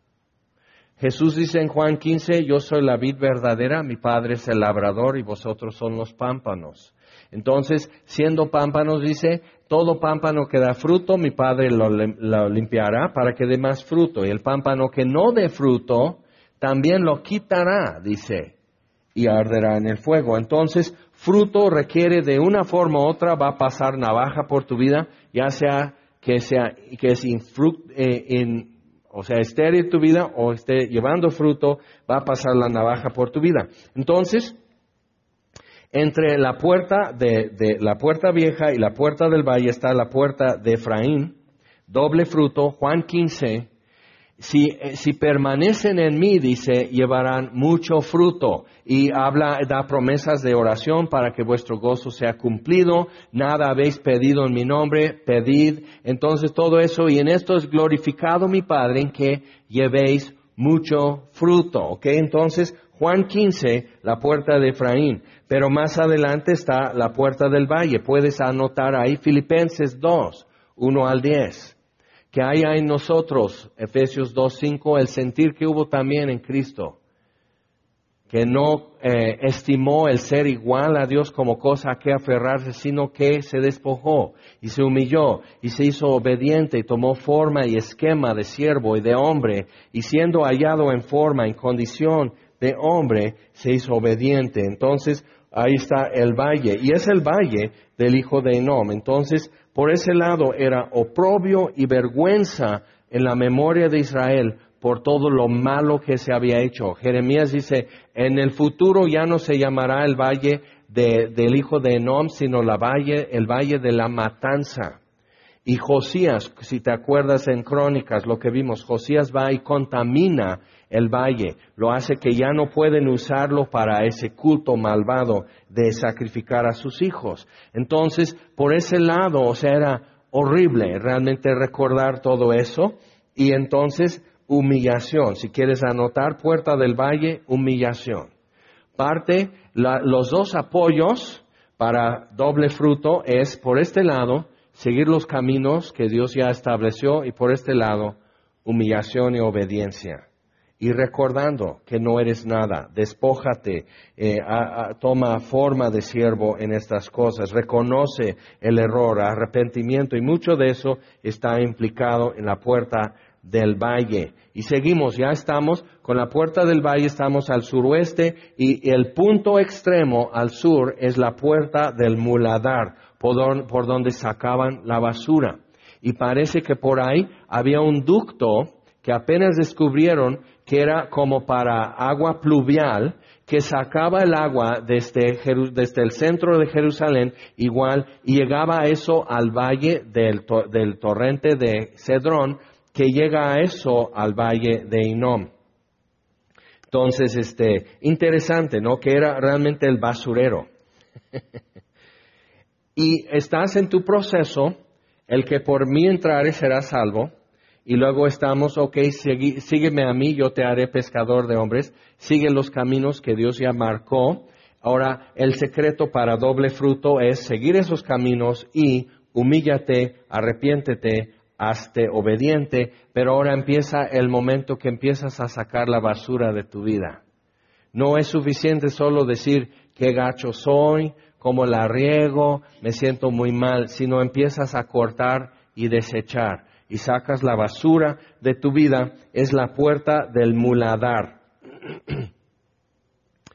Jesús dice en Juan quince, yo soy la vid verdadera, mi Padre es el labrador y vosotros son los pámpanos. Entonces, siendo pámpanos, dice, todo pámpano que da fruto, mi Padre lo, lo limpiará para que dé más fruto. Y el pámpano que no dé fruto, también lo quitará, dice, y arderá en el fuego. Entonces, fruto requiere de una forma u otra, va a pasar navaja por tu vida, ya sea que sea que es infruct, eh, in, o sea, estéril tu vida o esté llevando fruto, va a pasar la navaja por tu vida. Entonces, entre la puerta de, de la puerta vieja y la puerta del valle está la puerta de Efraín, doble fruto. Juan quince, si, si permanecen en mí, dice, llevarán mucho fruto. Y habla, da promesas de oración para que vuestro gozo sea cumplido. Nada habéis pedido en mi nombre, pedid. Entonces todo eso, y en esto es glorificado mi Padre, en que llevéis mucho fruto. ¿Ok? Entonces, Juan quince, la puerta de Efraín. Pero más adelante está la puerta del valle. Puedes anotar ahí Filipenses dos, uno al diez. Que haya en nosotros, Efesios dos, cinco, el sentir que hubo también en Cristo, que no eh, estimó el ser igual a Dios como cosa a que aferrarse, sino que se despojó y se humilló y se hizo obediente y tomó forma y esquema de siervo y de hombre, y siendo hallado en forma, en condición de hombre, se hizo obediente. Entonces, ahí está el valle, y es el valle del hijo de Enom. Entonces, por ese lado era oprobio y vergüenza en la memoria de Israel por todo lo malo que se había hecho. Jeremías dice, en el futuro ya no se llamará el valle de, del hijo de Enom, sino la valle, el valle de la matanza. Y Josías, si te acuerdas en Crónicas, lo que vimos, Josías va y contamina el valle, lo hace que ya no pueden usarlo para ese culto malvado de sacrificar a sus hijos. Entonces, por ese lado, o sea, era horrible realmente recordar todo eso. Y entonces, humillación. Si quieres anotar, puerta del valle, humillación. Parte, la, los dos apoyos para doble fruto es, por este lado, seguir los caminos que Dios ya estableció, y por este lado, humillación y obediencia. Y recordando que no eres nada, despójate, eh, a, a, toma forma de siervo en estas cosas, reconoce el error, arrepentimiento, y mucho de eso está implicado en la puerta del valle. Y seguimos, ya estamos con la puerta del valle, estamos al suroeste, y el punto extremo al sur es la puerta del muladar, por, don, por donde sacaban la basura. Y parece que por ahí había un ducto que apenas descubrieron que era como para agua pluvial, que sacaba el agua desde, desde el centro de Jerusalén igual, y llegaba a eso al valle del, del torrente de Cedrón, que llega a eso al valle de Enom. Entonces, este, interesante, ¿no? Que era realmente el basurero. Y estás en tu proceso, el que por mí entrare será salvo. Y luego estamos, ok, sigue, sígueme a mí, yo te haré pescador de hombres. Sigue los caminos que Dios ya marcó. Ahora, el secreto para doble fruto es seguir esos caminos y humíllate, arrepiéntete, hazte obediente. Pero ahora empieza el momento que empiezas a sacar la basura de tu vida. No es suficiente solo decir qué gacho soy, cómo la riego, me siento muy mal, sino empiezas a cortar y desechar. Y sacas la basura de tu vida, es la puerta del muladar.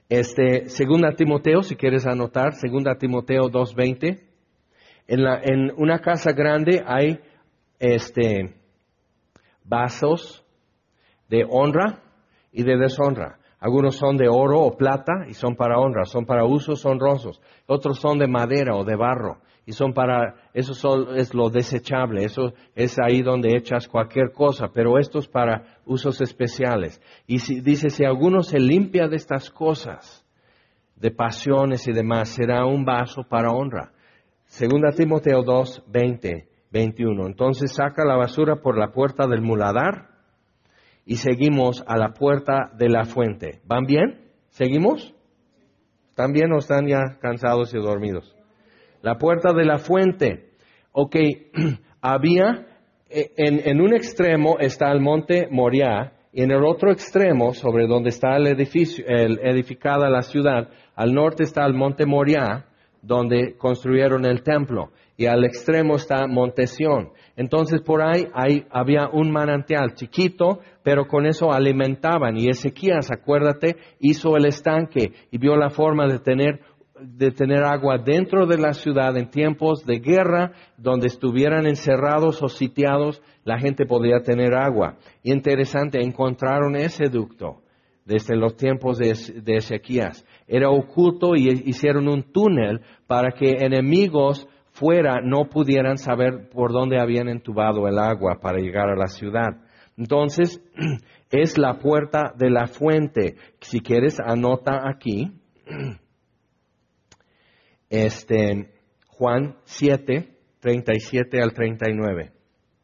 Este, segunda Timoteo, si quieres anotar, segunda Timoteo dos veinte. En, la, en una casa grande hay este, vasos de honra y de deshonra. Algunos son de oro o plata y son para honra, son para usos honrosos. Otros son de madera o de barro y son para, eso son, es lo desechable, eso es ahí donde echas cualquier cosa, pero esto es para usos especiales. Y si, dice, si alguno se limpia de estas cosas, de pasiones y demás, será un vaso para honra. Segunda Timoteo dos, veinte, veintiuno. Entonces saca la basura por la puerta del muladar y seguimos a la puerta de la fuente. ¿Van bien? ¿Seguimos? ¿Están bien o están ya cansados y dormidos? La puerta de la fuente. Ok, había, en, en un extremo está el monte Moriah y en el otro extremo, sobre donde está el edificio, el, edificada la ciudad, al norte está el monte Moriah, donde construyeron el templo, y al extremo está Monte Sión. Entonces por ahí, ahí había un manantial chiquito, pero con eso alimentaban, y Ezequías, acuérdate, hizo el estanque y vio la forma de tener, de tener agua dentro de la ciudad en tiempos de guerra, donde estuvieran encerrados o sitiados, la gente podía tener agua. Y interesante, encontraron ese ducto desde los tiempos de, de Ezequías. Era oculto y hicieron un túnel para que enemigos fuera no pudieran saber por dónde habían entubado el agua para llegar a la ciudad. Entonces, es la puerta de la fuente. Si quieres, anota aquí. Este, Juan siete, treinta y siete al treinta y nueve.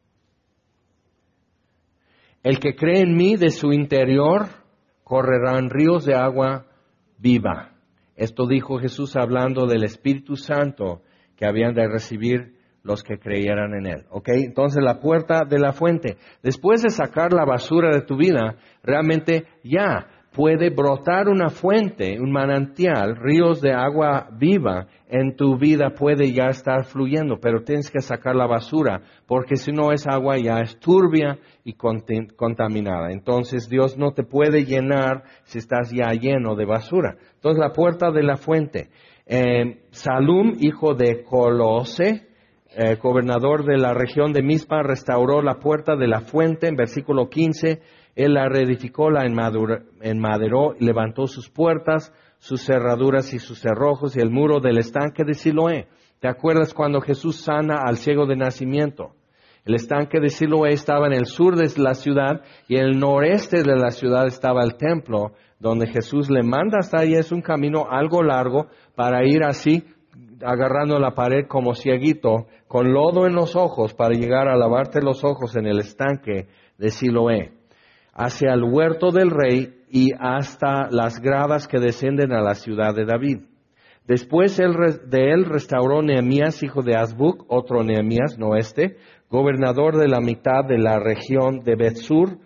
El que cree en mí, de su interior correrán ríos de agua viva. Esto dijo Jesús hablando del Espíritu Santo que habían de recibir los que creyeran en Él. ¿Ok? Entonces la puerta de la fuente. Después de sacar la basura de tu vida, realmente ya puede brotar una fuente, un manantial, ríos de agua viva en tu vida puede ya estar fluyendo, pero tienes que sacar la basura, porque si no esa agua ya es turbia y contaminada. Entonces Dios no te puede llenar si estás ya lleno de basura. Entonces la puerta de la fuente. Eh, Salum, hijo de Colose, eh, gobernador de la región de Mizpa, restauró la puerta de la fuente en versículo quince. Él la reedificó, la enmaderó, levantó sus puertas, sus cerraduras y sus cerrojos y el muro del estanque de Siloé. ¿Te acuerdas cuando Jesús sana al ciego de nacimiento? El estanque de Siloé estaba en el sur de la ciudad y en el noreste de la ciudad estaba el templo, donde Jesús le manda hasta ahí. Es un camino algo largo para ir así, agarrando la pared como cieguito, con lodo en los ojos para llegar a lavarte los ojos en el estanque de Siloé, hacia el huerto del rey y hasta las gradas que descienden a la ciudad de David. Después de él restauró Nehemías, hijo de Azbuc, otro Nehemías, no este, gobernador de la mitad de la región de Bethsur,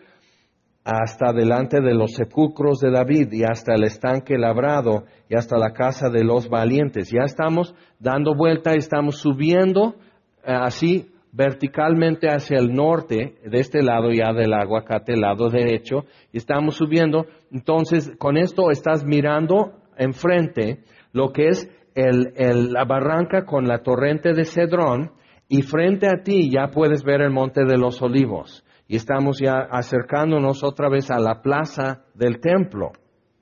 hasta delante de los sepulcros de David y hasta el estanque labrado y hasta la casa de los valientes. Ya estamos dando vuelta, estamos subiendo eh, así verticalmente hacia el norte, de este lado ya del aguacate, el lado derecho, y estamos subiendo. Entonces, con esto estás mirando enfrente lo que es el, el, la barranca con la torrente de Cedrón, y frente a ti ya puedes ver el Monte de los Olivos. Y estamos ya acercándonos otra vez a la plaza del templo.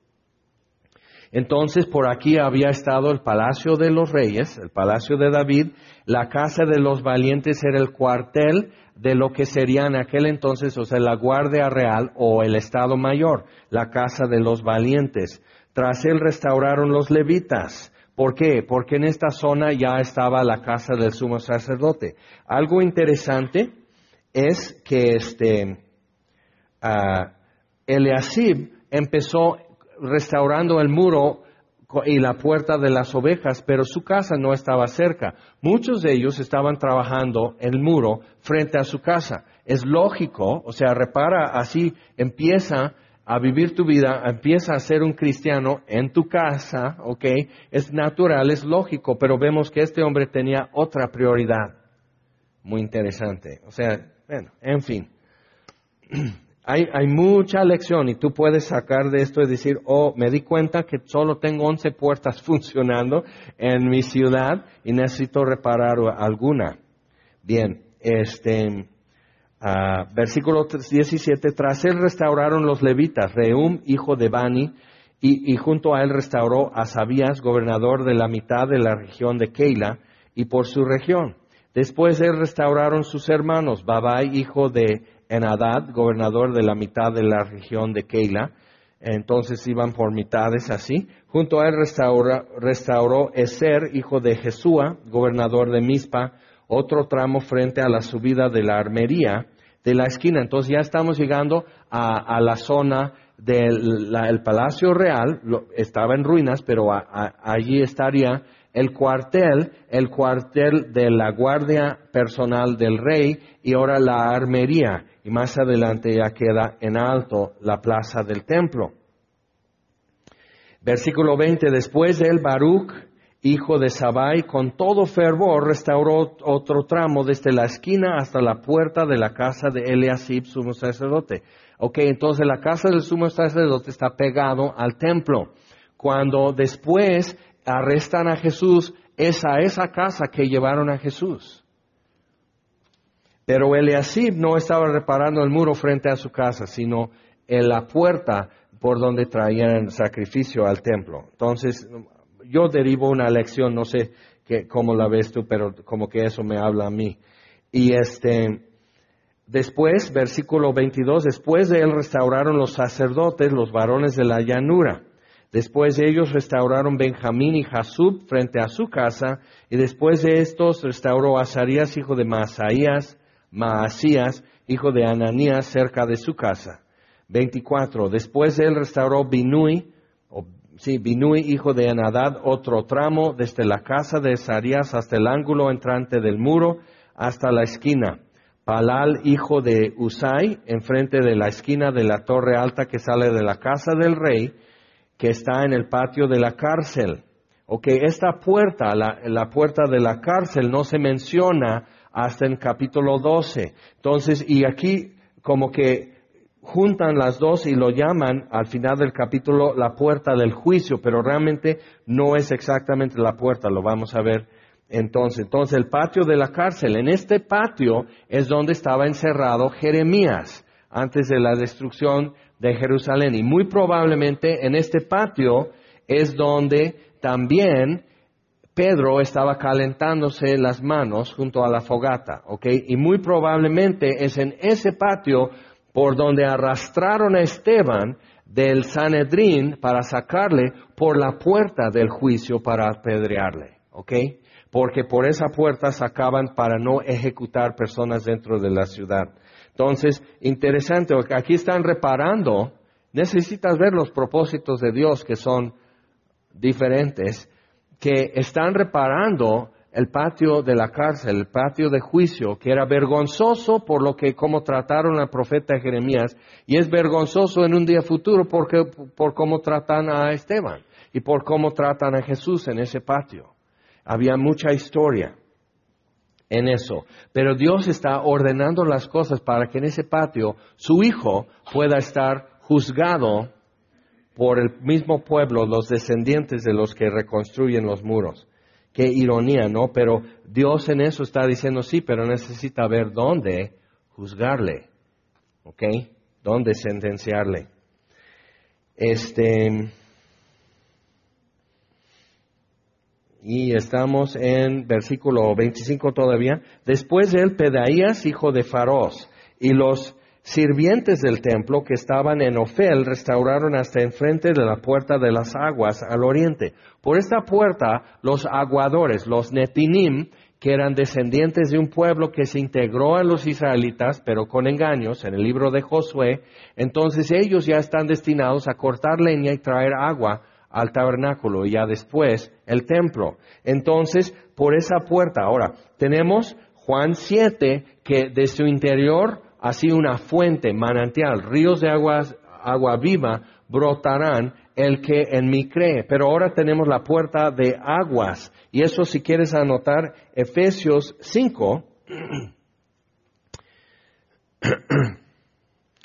Entonces, por aquí había estado el Palacio de los Reyes, el Palacio de David. La Casa de los Valientes era el cuartel de lo que sería en aquel entonces, o sea, la Guardia Real o el Estado Mayor, la Casa de los Valientes. Tras él restauraron los levitas. ¿Por qué? Porque en esta zona ya estaba la casa del sumo sacerdote. Algo interesante es que este uh, Eliasib empezó restaurando el muro y la puerta de las ovejas, pero su casa no estaba cerca. Muchos de ellos estaban trabajando el muro frente a su casa. Es lógico, o sea, repara, así empieza a vivir tu vida, empieza a ser un cristiano en tu casa, ¿ok? Es natural, es lógico, pero vemos que este hombre tenía otra prioridad. Muy interesante. O sea, bueno, en fin. Hay, hay mucha lección y tú puedes sacar de esto y decir, oh, me di cuenta que solo tengo once puertas funcionando en mi ciudad y necesito reparar alguna. Bien, este, uh, versículo diecisiete, tras él restauraron los levitas, Rehum, hijo de Bani, y, y junto a él restauró a Asabías, gobernador de la mitad de la región de Keila, y por su región. Después de él restauraron sus hermanos, Babai, hijo de Enadad, gobernador de la mitad de la región de Keila. Entonces iban por mitades así. Junto a él restaura, restauró Eser, hijo de Jesúa, gobernador de Mizpa, otro tramo frente a la subida de la armería de la esquina. Entonces ya estamos llegando a, a la zona del la, el Palacio Real. Lo, estaba en ruinas, pero a, a, allí estaría el cuartel, el cuartel de la guardia personal del rey y ahora la armería. Y más adelante ya queda en alto la plaza del templo. Versículo veinte, después de él Baruch, hijo de Sabai, con todo fervor restauró otro tramo desde la esquina hasta la puerta de la casa de Eliasib, sumo sacerdote. Ok, entonces la casa del sumo sacerdote está pegado al templo. Cuando después arrestan a Jesús, es a esa casa que llevaron a Jesús. Pero Eliasib no estaba reparando el muro frente a su casa, sino en la puerta por donde traían el sacrificio al templo. Entonces, yo derivo una lección, no sé que, cómo la ves tú, pero como que eso me habla a mí. Y este, después, versículo veintidós, después de él restauraron los sacerdotes, los varones de la llanura. Después de ellos restauraron Benjamín y Jasub frente a su casa, y después de estos restauró Azarías, hijo de Maasaías, Maasías, hijo de Ananías, cerca de su casa. veinticuatro. Después de él restauró Binui, o, sí, Binui, hijo de Enadad, otro tramo desde la casa de Azarías hasta el ángulo entrante del muro hasta la esquina. Palal, hijo de Usai, enfrente de la esquina de la torre alta que sale de la casa del rey, que está en el patio de la cárcel. Ok, esta puerta, la, la puerta de la cárcel no se menciona hasta en capítulo doce. Entonces, y aquí como que juntan las dos y lo llaman al final del capítulo la puerta del juicio, pero realmente no es exactamente la puerta, lo vamos a ver entonces. Entonces, el patio de la cárcel, en este patio es donde estaba encerrado Jeremías antes de la destrucción de Jerusalén. Y muy probablemente en este patio es donde también Pedro estaba calentándose las manos junto a la fogata, ¿ok? Y muy probablemente es en ese patio por donde arrastraron a Esteban del Sanedrín para sacarle por la puerta del juicio para apedrearle, ¿ok? Porque por esa puerta sacaban para no ejecutar personas dentro de la ciudad. Entonces, interesante, porque aquí están reparando, necesitas ver los propósitos de Dios que son diferentes, que están reparando el patio de la cárcel, el patio de juicio, que era vergonzoso por lo que, como trataron al profeta Jeremías, y es vergonzoso en un día futuro porque, por cómo tratan a Esteban, y por cómo tratan a Jesús en ese patio. Había mucha historia en eso, pero Dios está ordenando las cosas para que en ese patio su hijo pueda estar juzgado por el mismo pueblo, los descendientes de los que reconstruyen los muros. Qué ironía, ¿no? Pero Dios en eso está diciendo sí, pero necesita ver dónde juzgarle, ¿ok? Dónde sentenciarle. Este, y estamos en versículo veinticinco todavía. Después de él, Pedaías, hijo de Faros, y los sirvientes del templo que estaban en Ofel restauraron hasta enfrente de la puerta de las aguas al oriente. Por esta puerta, los aguadores, los netinim, que eran descendientes de un pueblo que se integró a los israelitas, pero con engaños, en el libro de Josué, entonces ellos ya están destinados a cortar leña y traer agua al tabernáculo y ya después el templo. Entonces, por esa puerta, ahora, tenemos Juan siete, que de su interior así una fuente, manantial, ríos de aguas, agua viva brotarán el que en mí cree. Pero ahora tenemos la puerta de aguas. Y eso, si quieres anotar, Efesios cinco.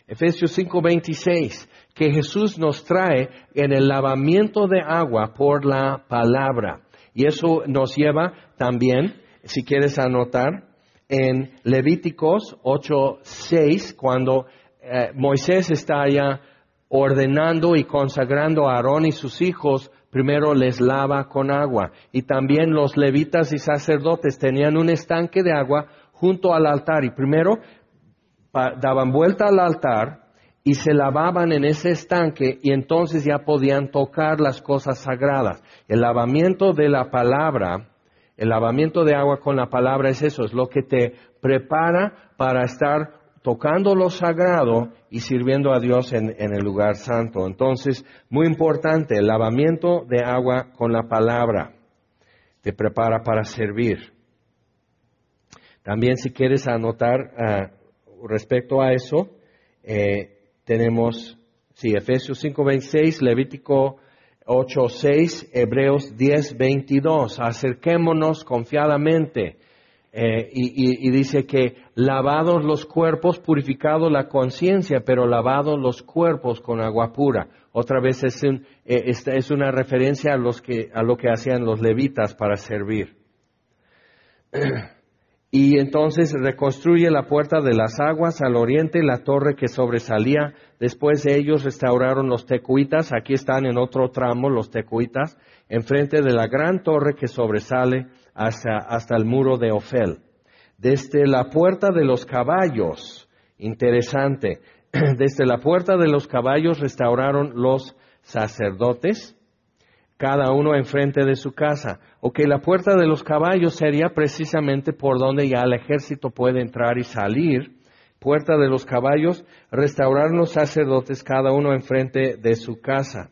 Efesios cinco veintiséis, que Jesús nos trae en el lavamiento de agua por la palabra. Y eso nos lleva también, si quieres anotar, en Levíticos ocho seis, cuando eh, Moisés está allá ordenando y consagrando a Aarón y sus hijos, primero les lava con agua. Y también los levitas y sacerdotes tenían un estanque de agua junto al altar. Y primero pa, daban vuelta al altar y se lavaban en ese estanque y entonces ya podían tocar las cosas sagradas. El lavamiento de la palabra, el lavamiento de agua con la palabra es eso, es lo que te prepara para estar tocando lo sagrado y sirviendo a Dios en, en el lugar santo. Entonces, muy importante, el lavamiento de agua con la palabra te prepara para servir. También, si quieres anotar uh, respecto a eso, eh, tenemos, sí, Efesios cinco veintiséis, Levítico ocho seis, Hebreos diez veintidós. Acerquémonos confiadamente. Eh, y, y, y dice que lavados los cuerpos, purificado la conciencia, pero lavados los cuerpos con agua pura. Otra vez es, un, eh, es, es una referencia a, los que, a lo que hacían los levitas para servir. Y entonces reconstruye la puerta de las aguas al oriente, la torre que sobresalía. Después de ellos restauraron los tecuitas, aquí están en otro tramo los tecuitas, enfrente de la gran torre que sobresale hasta, hasta el muro de Ofel. Desde la puerta de los caballos, interesante, desde la puerta de los caballos restauraron los sacerdotes, cada uno enfrente de su casa. Ok, la puerta de los caballos sería precisamente por donde ya el ejército puede entrar y salir. Puerta de los caballos, restauraron los sacerdotes cada uno enfrente de su casa.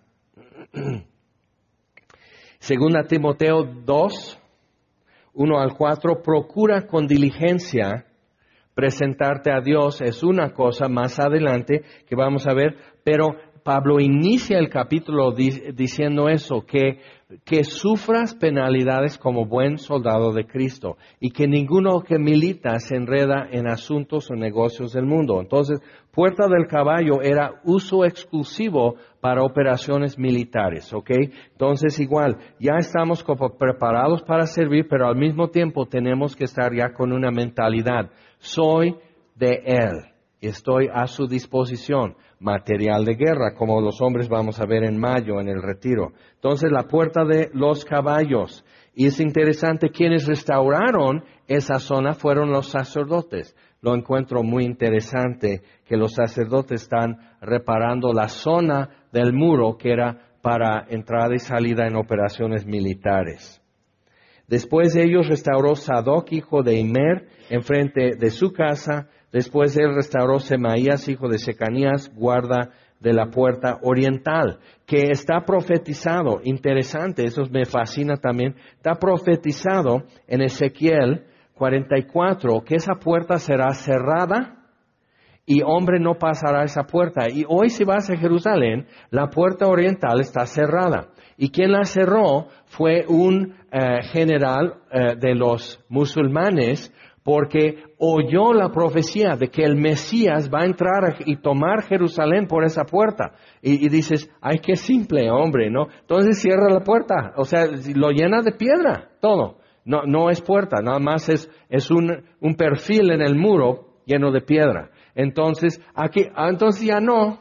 Segunda Timoteo dos, uno al cuatro, procura con diligencia presentarte a Dios. Es una cosa más adelante que vamos a ver, pero Pablo inicia el capítulo di- diciendo eso, que, que sufras penalidades como buen soldado de Cristo y que ninguno que milita se enreda en asuntos o negocios del mundo. Entonces, Puerta del Caballo era uso exclusivo para operaciones militares, ¿ok? Entonces, igual, ya estamos como preparados para servir, pero al mismo tiempo tenemos que estar ya con una mentalidad. Soy de Él, estoy a su disposición. Material de guerra, como los hombres vamos a ver en mayo en el retiro. Entonces, la puerta de los caballos. Y es interesante, quienes restauraron esa zona fueron los sacerdotes. Lo encuentro muy interesante que los sacerdotes están reparando la zona del muro que era para entrada y salida en operaciones militares. Después de ellos restauró Sadoc, hijo de Imer, enfrente de su casa. Después de él restauró Semaías, hijo de Secanías, guarda de la puerta oriental, que está profetizado, interesante, eso me fascina también, está profetizado en Ezequiel cuarenta y cuatro, que esa puerta será cerrada y hombre no pasará esa puerta. Y hoy si vas a Jerusalén, la puerta oriental está cerrada. Y quien la cerró fue un eh, general eh, de los musulmanes, porque oyó la profecía de que el Mesías va a entrar y tomar Jerusalén por esa puerta. Y, y dices, ay, qué simple, hombre, ¿no? Entonces cierra la puerta, o sea, lo llena de piedra, todo. No, no es puerta, nada más es, es un, un perfil en el muro lleno de piedra. Entonces, aquí, entonces ya no.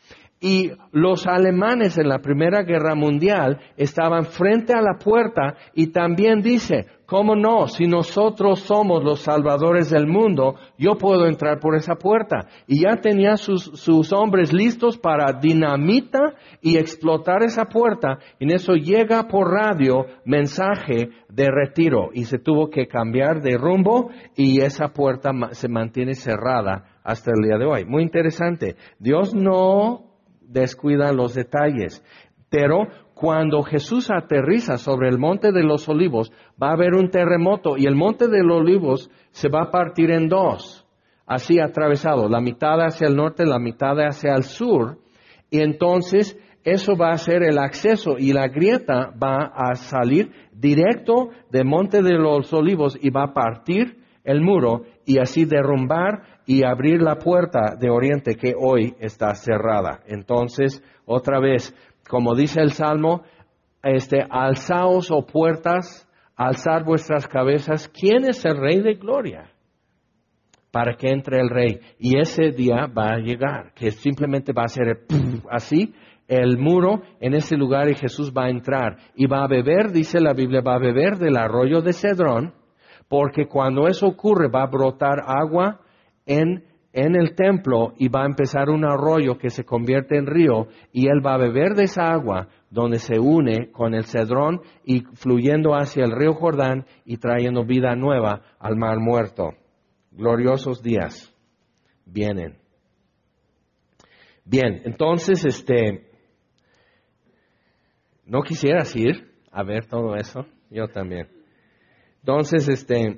Y los alemanes en la Primera Guerra Mundial estaban frente a la puerta y también dice, ¿cómo no? Si nosotros somos los salvadores del mundo, yo puedo entrar por esa puerta. Y ya tenía sus, sus hombres listos para dinamita y explotar esa puerta. Y en eso llega por radio mensaje de retiro y se tuvo que cambiar de rumbo y esa puerta se mantiene cerrada hasta el día de hoy. Muy interesante. Dios no descuida los detalles, pero cuando Jesús aterriza sobre el monte de los olivos, va a haber un terremoto y el monte de los olivos se va a partir en dos, así atravesado, la mitad hacia el norte, la mitad hacia el sur, y entonces eso va a ser el acceso y la grieta va a salir directo del monte de los olivos y va a partir el muro y así derrumbar y abrir la puerta de oriente que hoy está cerrada. Entonces, otra vez, como dice el Salmo, este, alzaos, oh puertas, alzad vuestras cabezas. ¿Quién es el Rey de Gloria? Para que entre el Rey. Y ese día va a llegar, que simplemente va a ser así, el muro en ese lugar, y Jesús va a entrar. Y va a beber, dice la Biblia, va a beber del arroyo de Cedrón, porque cuando eso ocurre va a brotar agua en, en el templo y va a empezar un arroyo que se convierte en río, y él va a beber de esa agua donde se une con el Cedrón y fluyendo hacia el río Jordán y trayendo vida nueva al mar muerto. Gloriosos días vienen. Bien, entonces, este, ¿no quisieras ir a ver todo eso? Yo también. Entonces, este,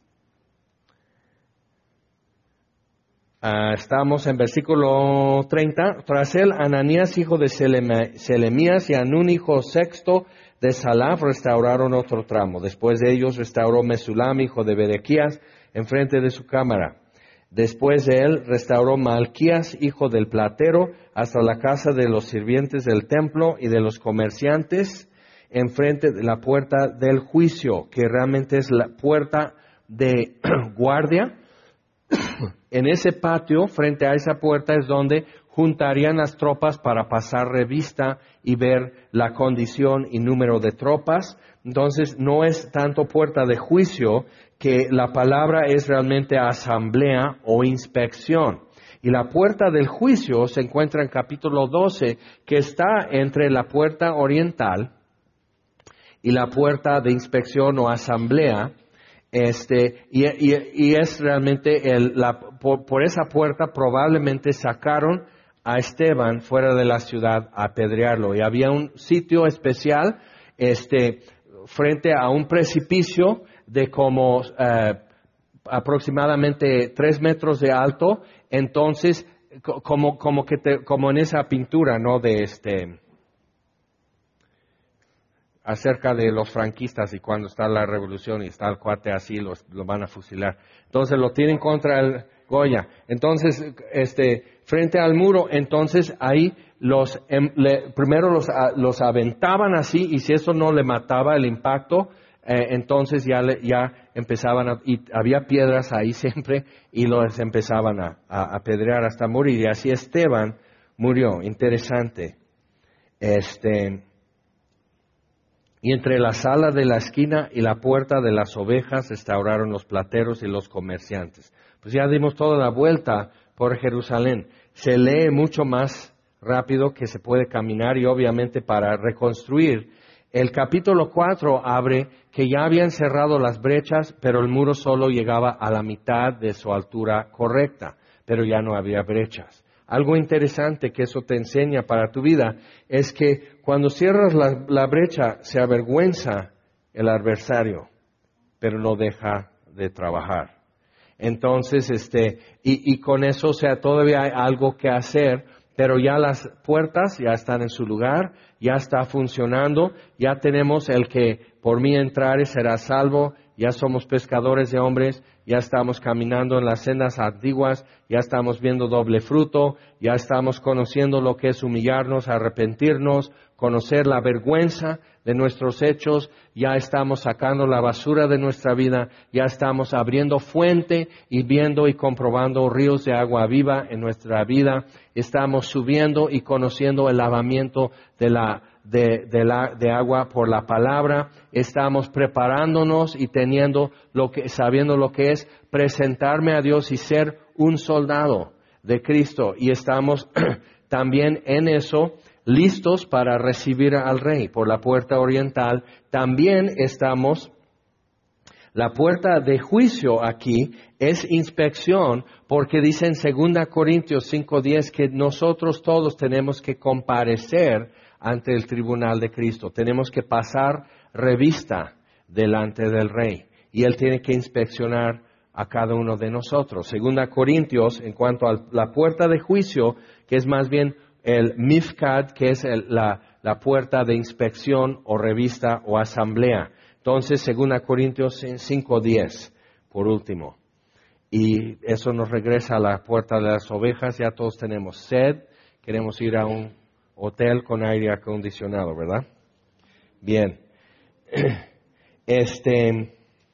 uh, estamos en versículo treinta. Tras él, Ananías, hijo de Selemías, y Anún, hijo sexto de Salaf, restauraron otro tramo. Después de ellos restauró Mesulam, hijo de Berequías, enfrente de su cámara. Después de él restauró Malquías, hijo del platero, hasta la casa de los sirvientes del templo y de los comerciantes, enfrente de la puerta del juicio, que realmente es la puerta de guardia. En ese patio, frente a esa puerta, es donde juntarían las tropas para pasar revista y ver la condición y número de tropas. Entonces, no es tanto puerta de juicio, que la palabra es realmente asamblea o inspección. Y la puerta del juicio se encuentra en capítulo doce, que está entre la puerta oriental y la puerta de inspección o asamblea. Este, y, y, y es realmente, el, la, por, por esa puerta probablemente sacaron a Esteban fuera de la ciudad a apedrearlo. Y había un sitio especial, este, frente a un precipicio de como eh, aproximadamente tres metros de alto. Entonces, como, como que te, como en esa pintura, ¿no? De este, acerca de los franquistas y cuando está la revolución y está el cuate así, los, lo van a fusilar. Entonces lo tienen contra el Goya. Entonces, este, frente al muro, entonces ahí los, em, le, primero los, a, los aventaban así, y si eso no le mataba el impacto, eh, entonces ya, le, ya empezaban a, y había piedras ahí siempre, y los empezaban a, a apedrear hasta morir. Y así Esteban murió. Interesante. Este, y entre la sala de la esquina y la puerta de las ovejas restauraron los plateros y los comerciantes. Pues ya dimos toda la vuelta por Jerusalén. Se lee mucho más rápido que se puede caminar, y obviamente para reconstruir. El capítulo cuatro abre que ya habían cerrado las brechas, pero el muro solo llegaba a la mitad de su altura correcta, pero ya no había brechas. Algo interesante que eso te enseña para tu vida es que cuando cierras la, la brecha se avergüenza el adversario, pero no deja de trabajar. Entonces, este, y, y con eso, o sea, todavía hay algo que hacer, pero ya las puertas ya están en su lugar, ya está funcionando, ya tenemos el que por mí entrare será salvo, ya somos pescadores de hombres, ya estamos caminando en las sendas antiguas, ya estamos viendo doble fruto, ya estamos conociendo lo que es humillarnos, arrepentirnos, conocer la vergüenza de nuestros hechos, ya estamos sacando la basura de nuestra vida, ya estamos abriendo fuente y viendo y comprobando ríos de agua viva en nuestra vida, estamos subiendo y conociendo el lavamiento de la De, de, la, de agua por la palabra, estamos preparándonos y teniendo lo que, sabiendo lo que es presentarme a Dios y ser un soldado de Cristo, y estamos también en eso listos para recibir al Rey por la puerta oriental. También estamos, la puerta de juicio aquí es inspección, porque dice en segunda Corintios cinco diez que nosotros todos tenemos que comparecer ante el tribunal de Cristo. Tenemos que pasar revista delante del Rey, y Él tiene que inspeccionar a cada uno de nosotros. Segunda Corintios, en cuanto a la puerta de juicio, que es más bien el mifkad, que es el, la, la puerta de inspección o revista o asamblea. Entonces, Segunda Corintios cinco diez, por último. Y eso nos regresa a la puerta de las ovejas. Ya todos tenemos sed, queremos ir a un hotel con aire acondicionado, ¿verdad? Bien. Este,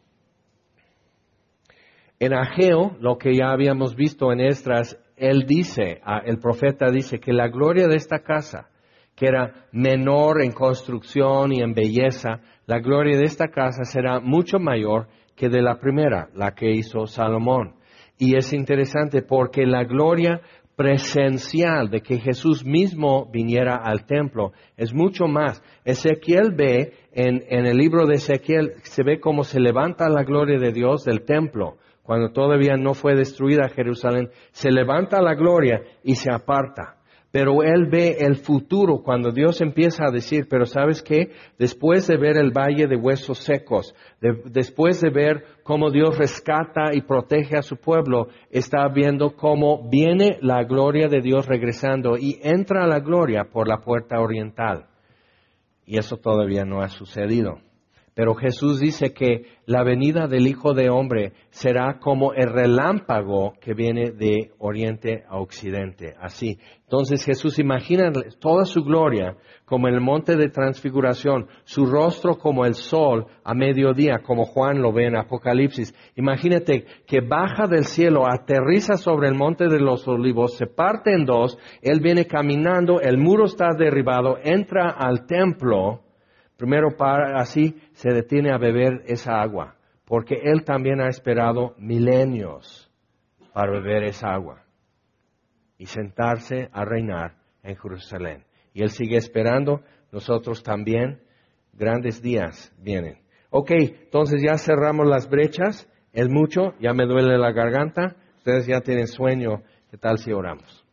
en Ageo, lo que ya habíamos visto en Esdras, él dice, el profeta dice que la gloria de esta casa, que era menor en construcción y en belleza, la gloria de esta casa será mucho mayor que de la primera, la que hizo Salomón. Y es interesante porque la gloria presencial de que Jesús mismo viniera al templo es mucho más. Ezequiel ve, en, en el libro de Ezequiel, se ve cómo se levanta la gloria de Dios del templo. Cuando todavía no fue destruida Jerusalén, se levanta la gloria y se aparta. Pero él ve el futuro cuando Dios empieza a decir, pero ¿sabes qué? Después de ver el valle de huesos secos, de, después de ver cómo Dios rescata y protege a su pueblo, está viendo cómo viene la gloria de Dios regresando y entra a la gloria por la puerta oriental. Y eso todavía no ha sucedido. Pero Jesús dice que la venida del Hijo de Hombre será como el relámpago que viene de oriente a occidente, así. Entonces Jesús imagina toda su gloria como en el monte de transfiguración, su rostro como el sol a mediodía, como Juan lo ve en Apocalipsis. Imagínate que baja del cielo, aterriza sobre el monte de los olivos, se parte en dos, él viene caminando, el muro está derribado, entra al templo. Primero, para, así se detiene a beber esa agua, porque Él también ha esperado milenios para beber esa agua y sentarse a reinar en Jerusalén. Y Él sigue esperando, nosotros también, grandes días vienen. Ok, entonces ya cerramos las brechas, es mucho, ya me duele la garganta, ustedes ya tienen sueño, ¿qué tal si oramos?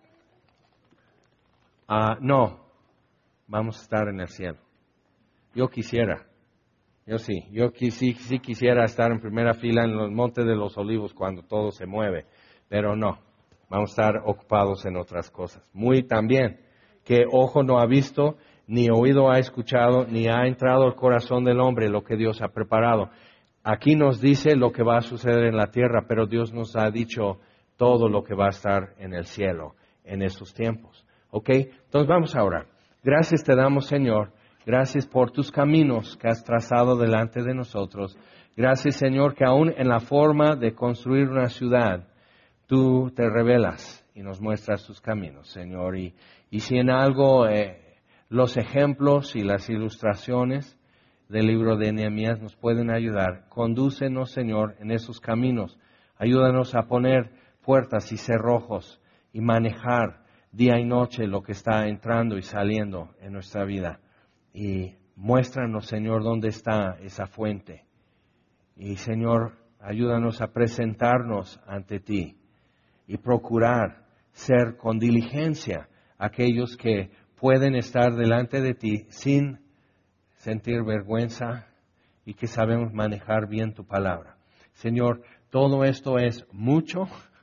Ah, no, vamos a estar en el cielo. Yo quisiera, yo sí, yo sí, sí quisiera estar en primera fila en los Montes de los Olivos cuando todo se mueve, pero no, vamos a estar ocupados en otras cosas. Muy también, que ojo no ha visto, ni oído ha escuchado, ni ha entrado al corazón del hombre lo que Dios ha preparado. Aquí nos dice lo que va a suceder en la tierra, pero Dios nos ha dicho todo lo que va a estar en el cielo en esos tiempos. ¿Ok? Entonces vamos a orar. Gracias te damos, Señor. Gracias por tus caminos que has trazado delante de nosotros. Gracias, Señor, que aún en la forma de construir una ciudad, tú te revelas y nos muestras tus caminos, Señor. Y, y si en algo eh, los ejemplos y las ilustraciones del libro de Nehemías nos pueden ayudar, condúcenos, Señor, en esos caminos. Ayúdanos a poner puertas y cerrojos y manejar día y noche lo que está entrando y saliendo en nuestra vida. Y muéstranos, Señor, dónde está esa fuente. Y, Señor, ayúdanos a presentarnos ante ti y procurar ser con diligencia aquellos que pueden estar delante de ti sin sentir vergüenza y que sabemos manejar bien tu palabra. Señor, todo esto es mucho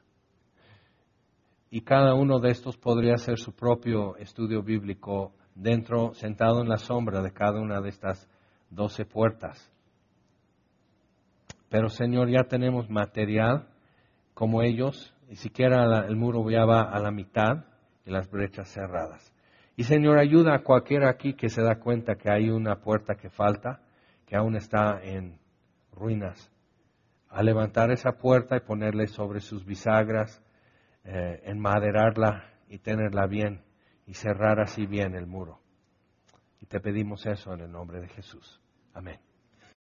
y cada uno de estos podría ser su propio estudio bíblico dentro, sentado en la sombra de cada una de estas doce puertas. Pero, Señor, ya tenemos material como ellos, y siquiera la, el muro ya va a la mitad y las brechas cerradas. Y, Señor, ayuda a cualquiera aquí que se da cuenta que hay una puerta que falta, que aún está en ruinas, a levantar esa puerta y ponerle sobre sus bisagras, eh, enmaderarla y tenerla bien, y cerrar así bien el muro. Y te pedimos eso en el nombre de Jesús. Amén.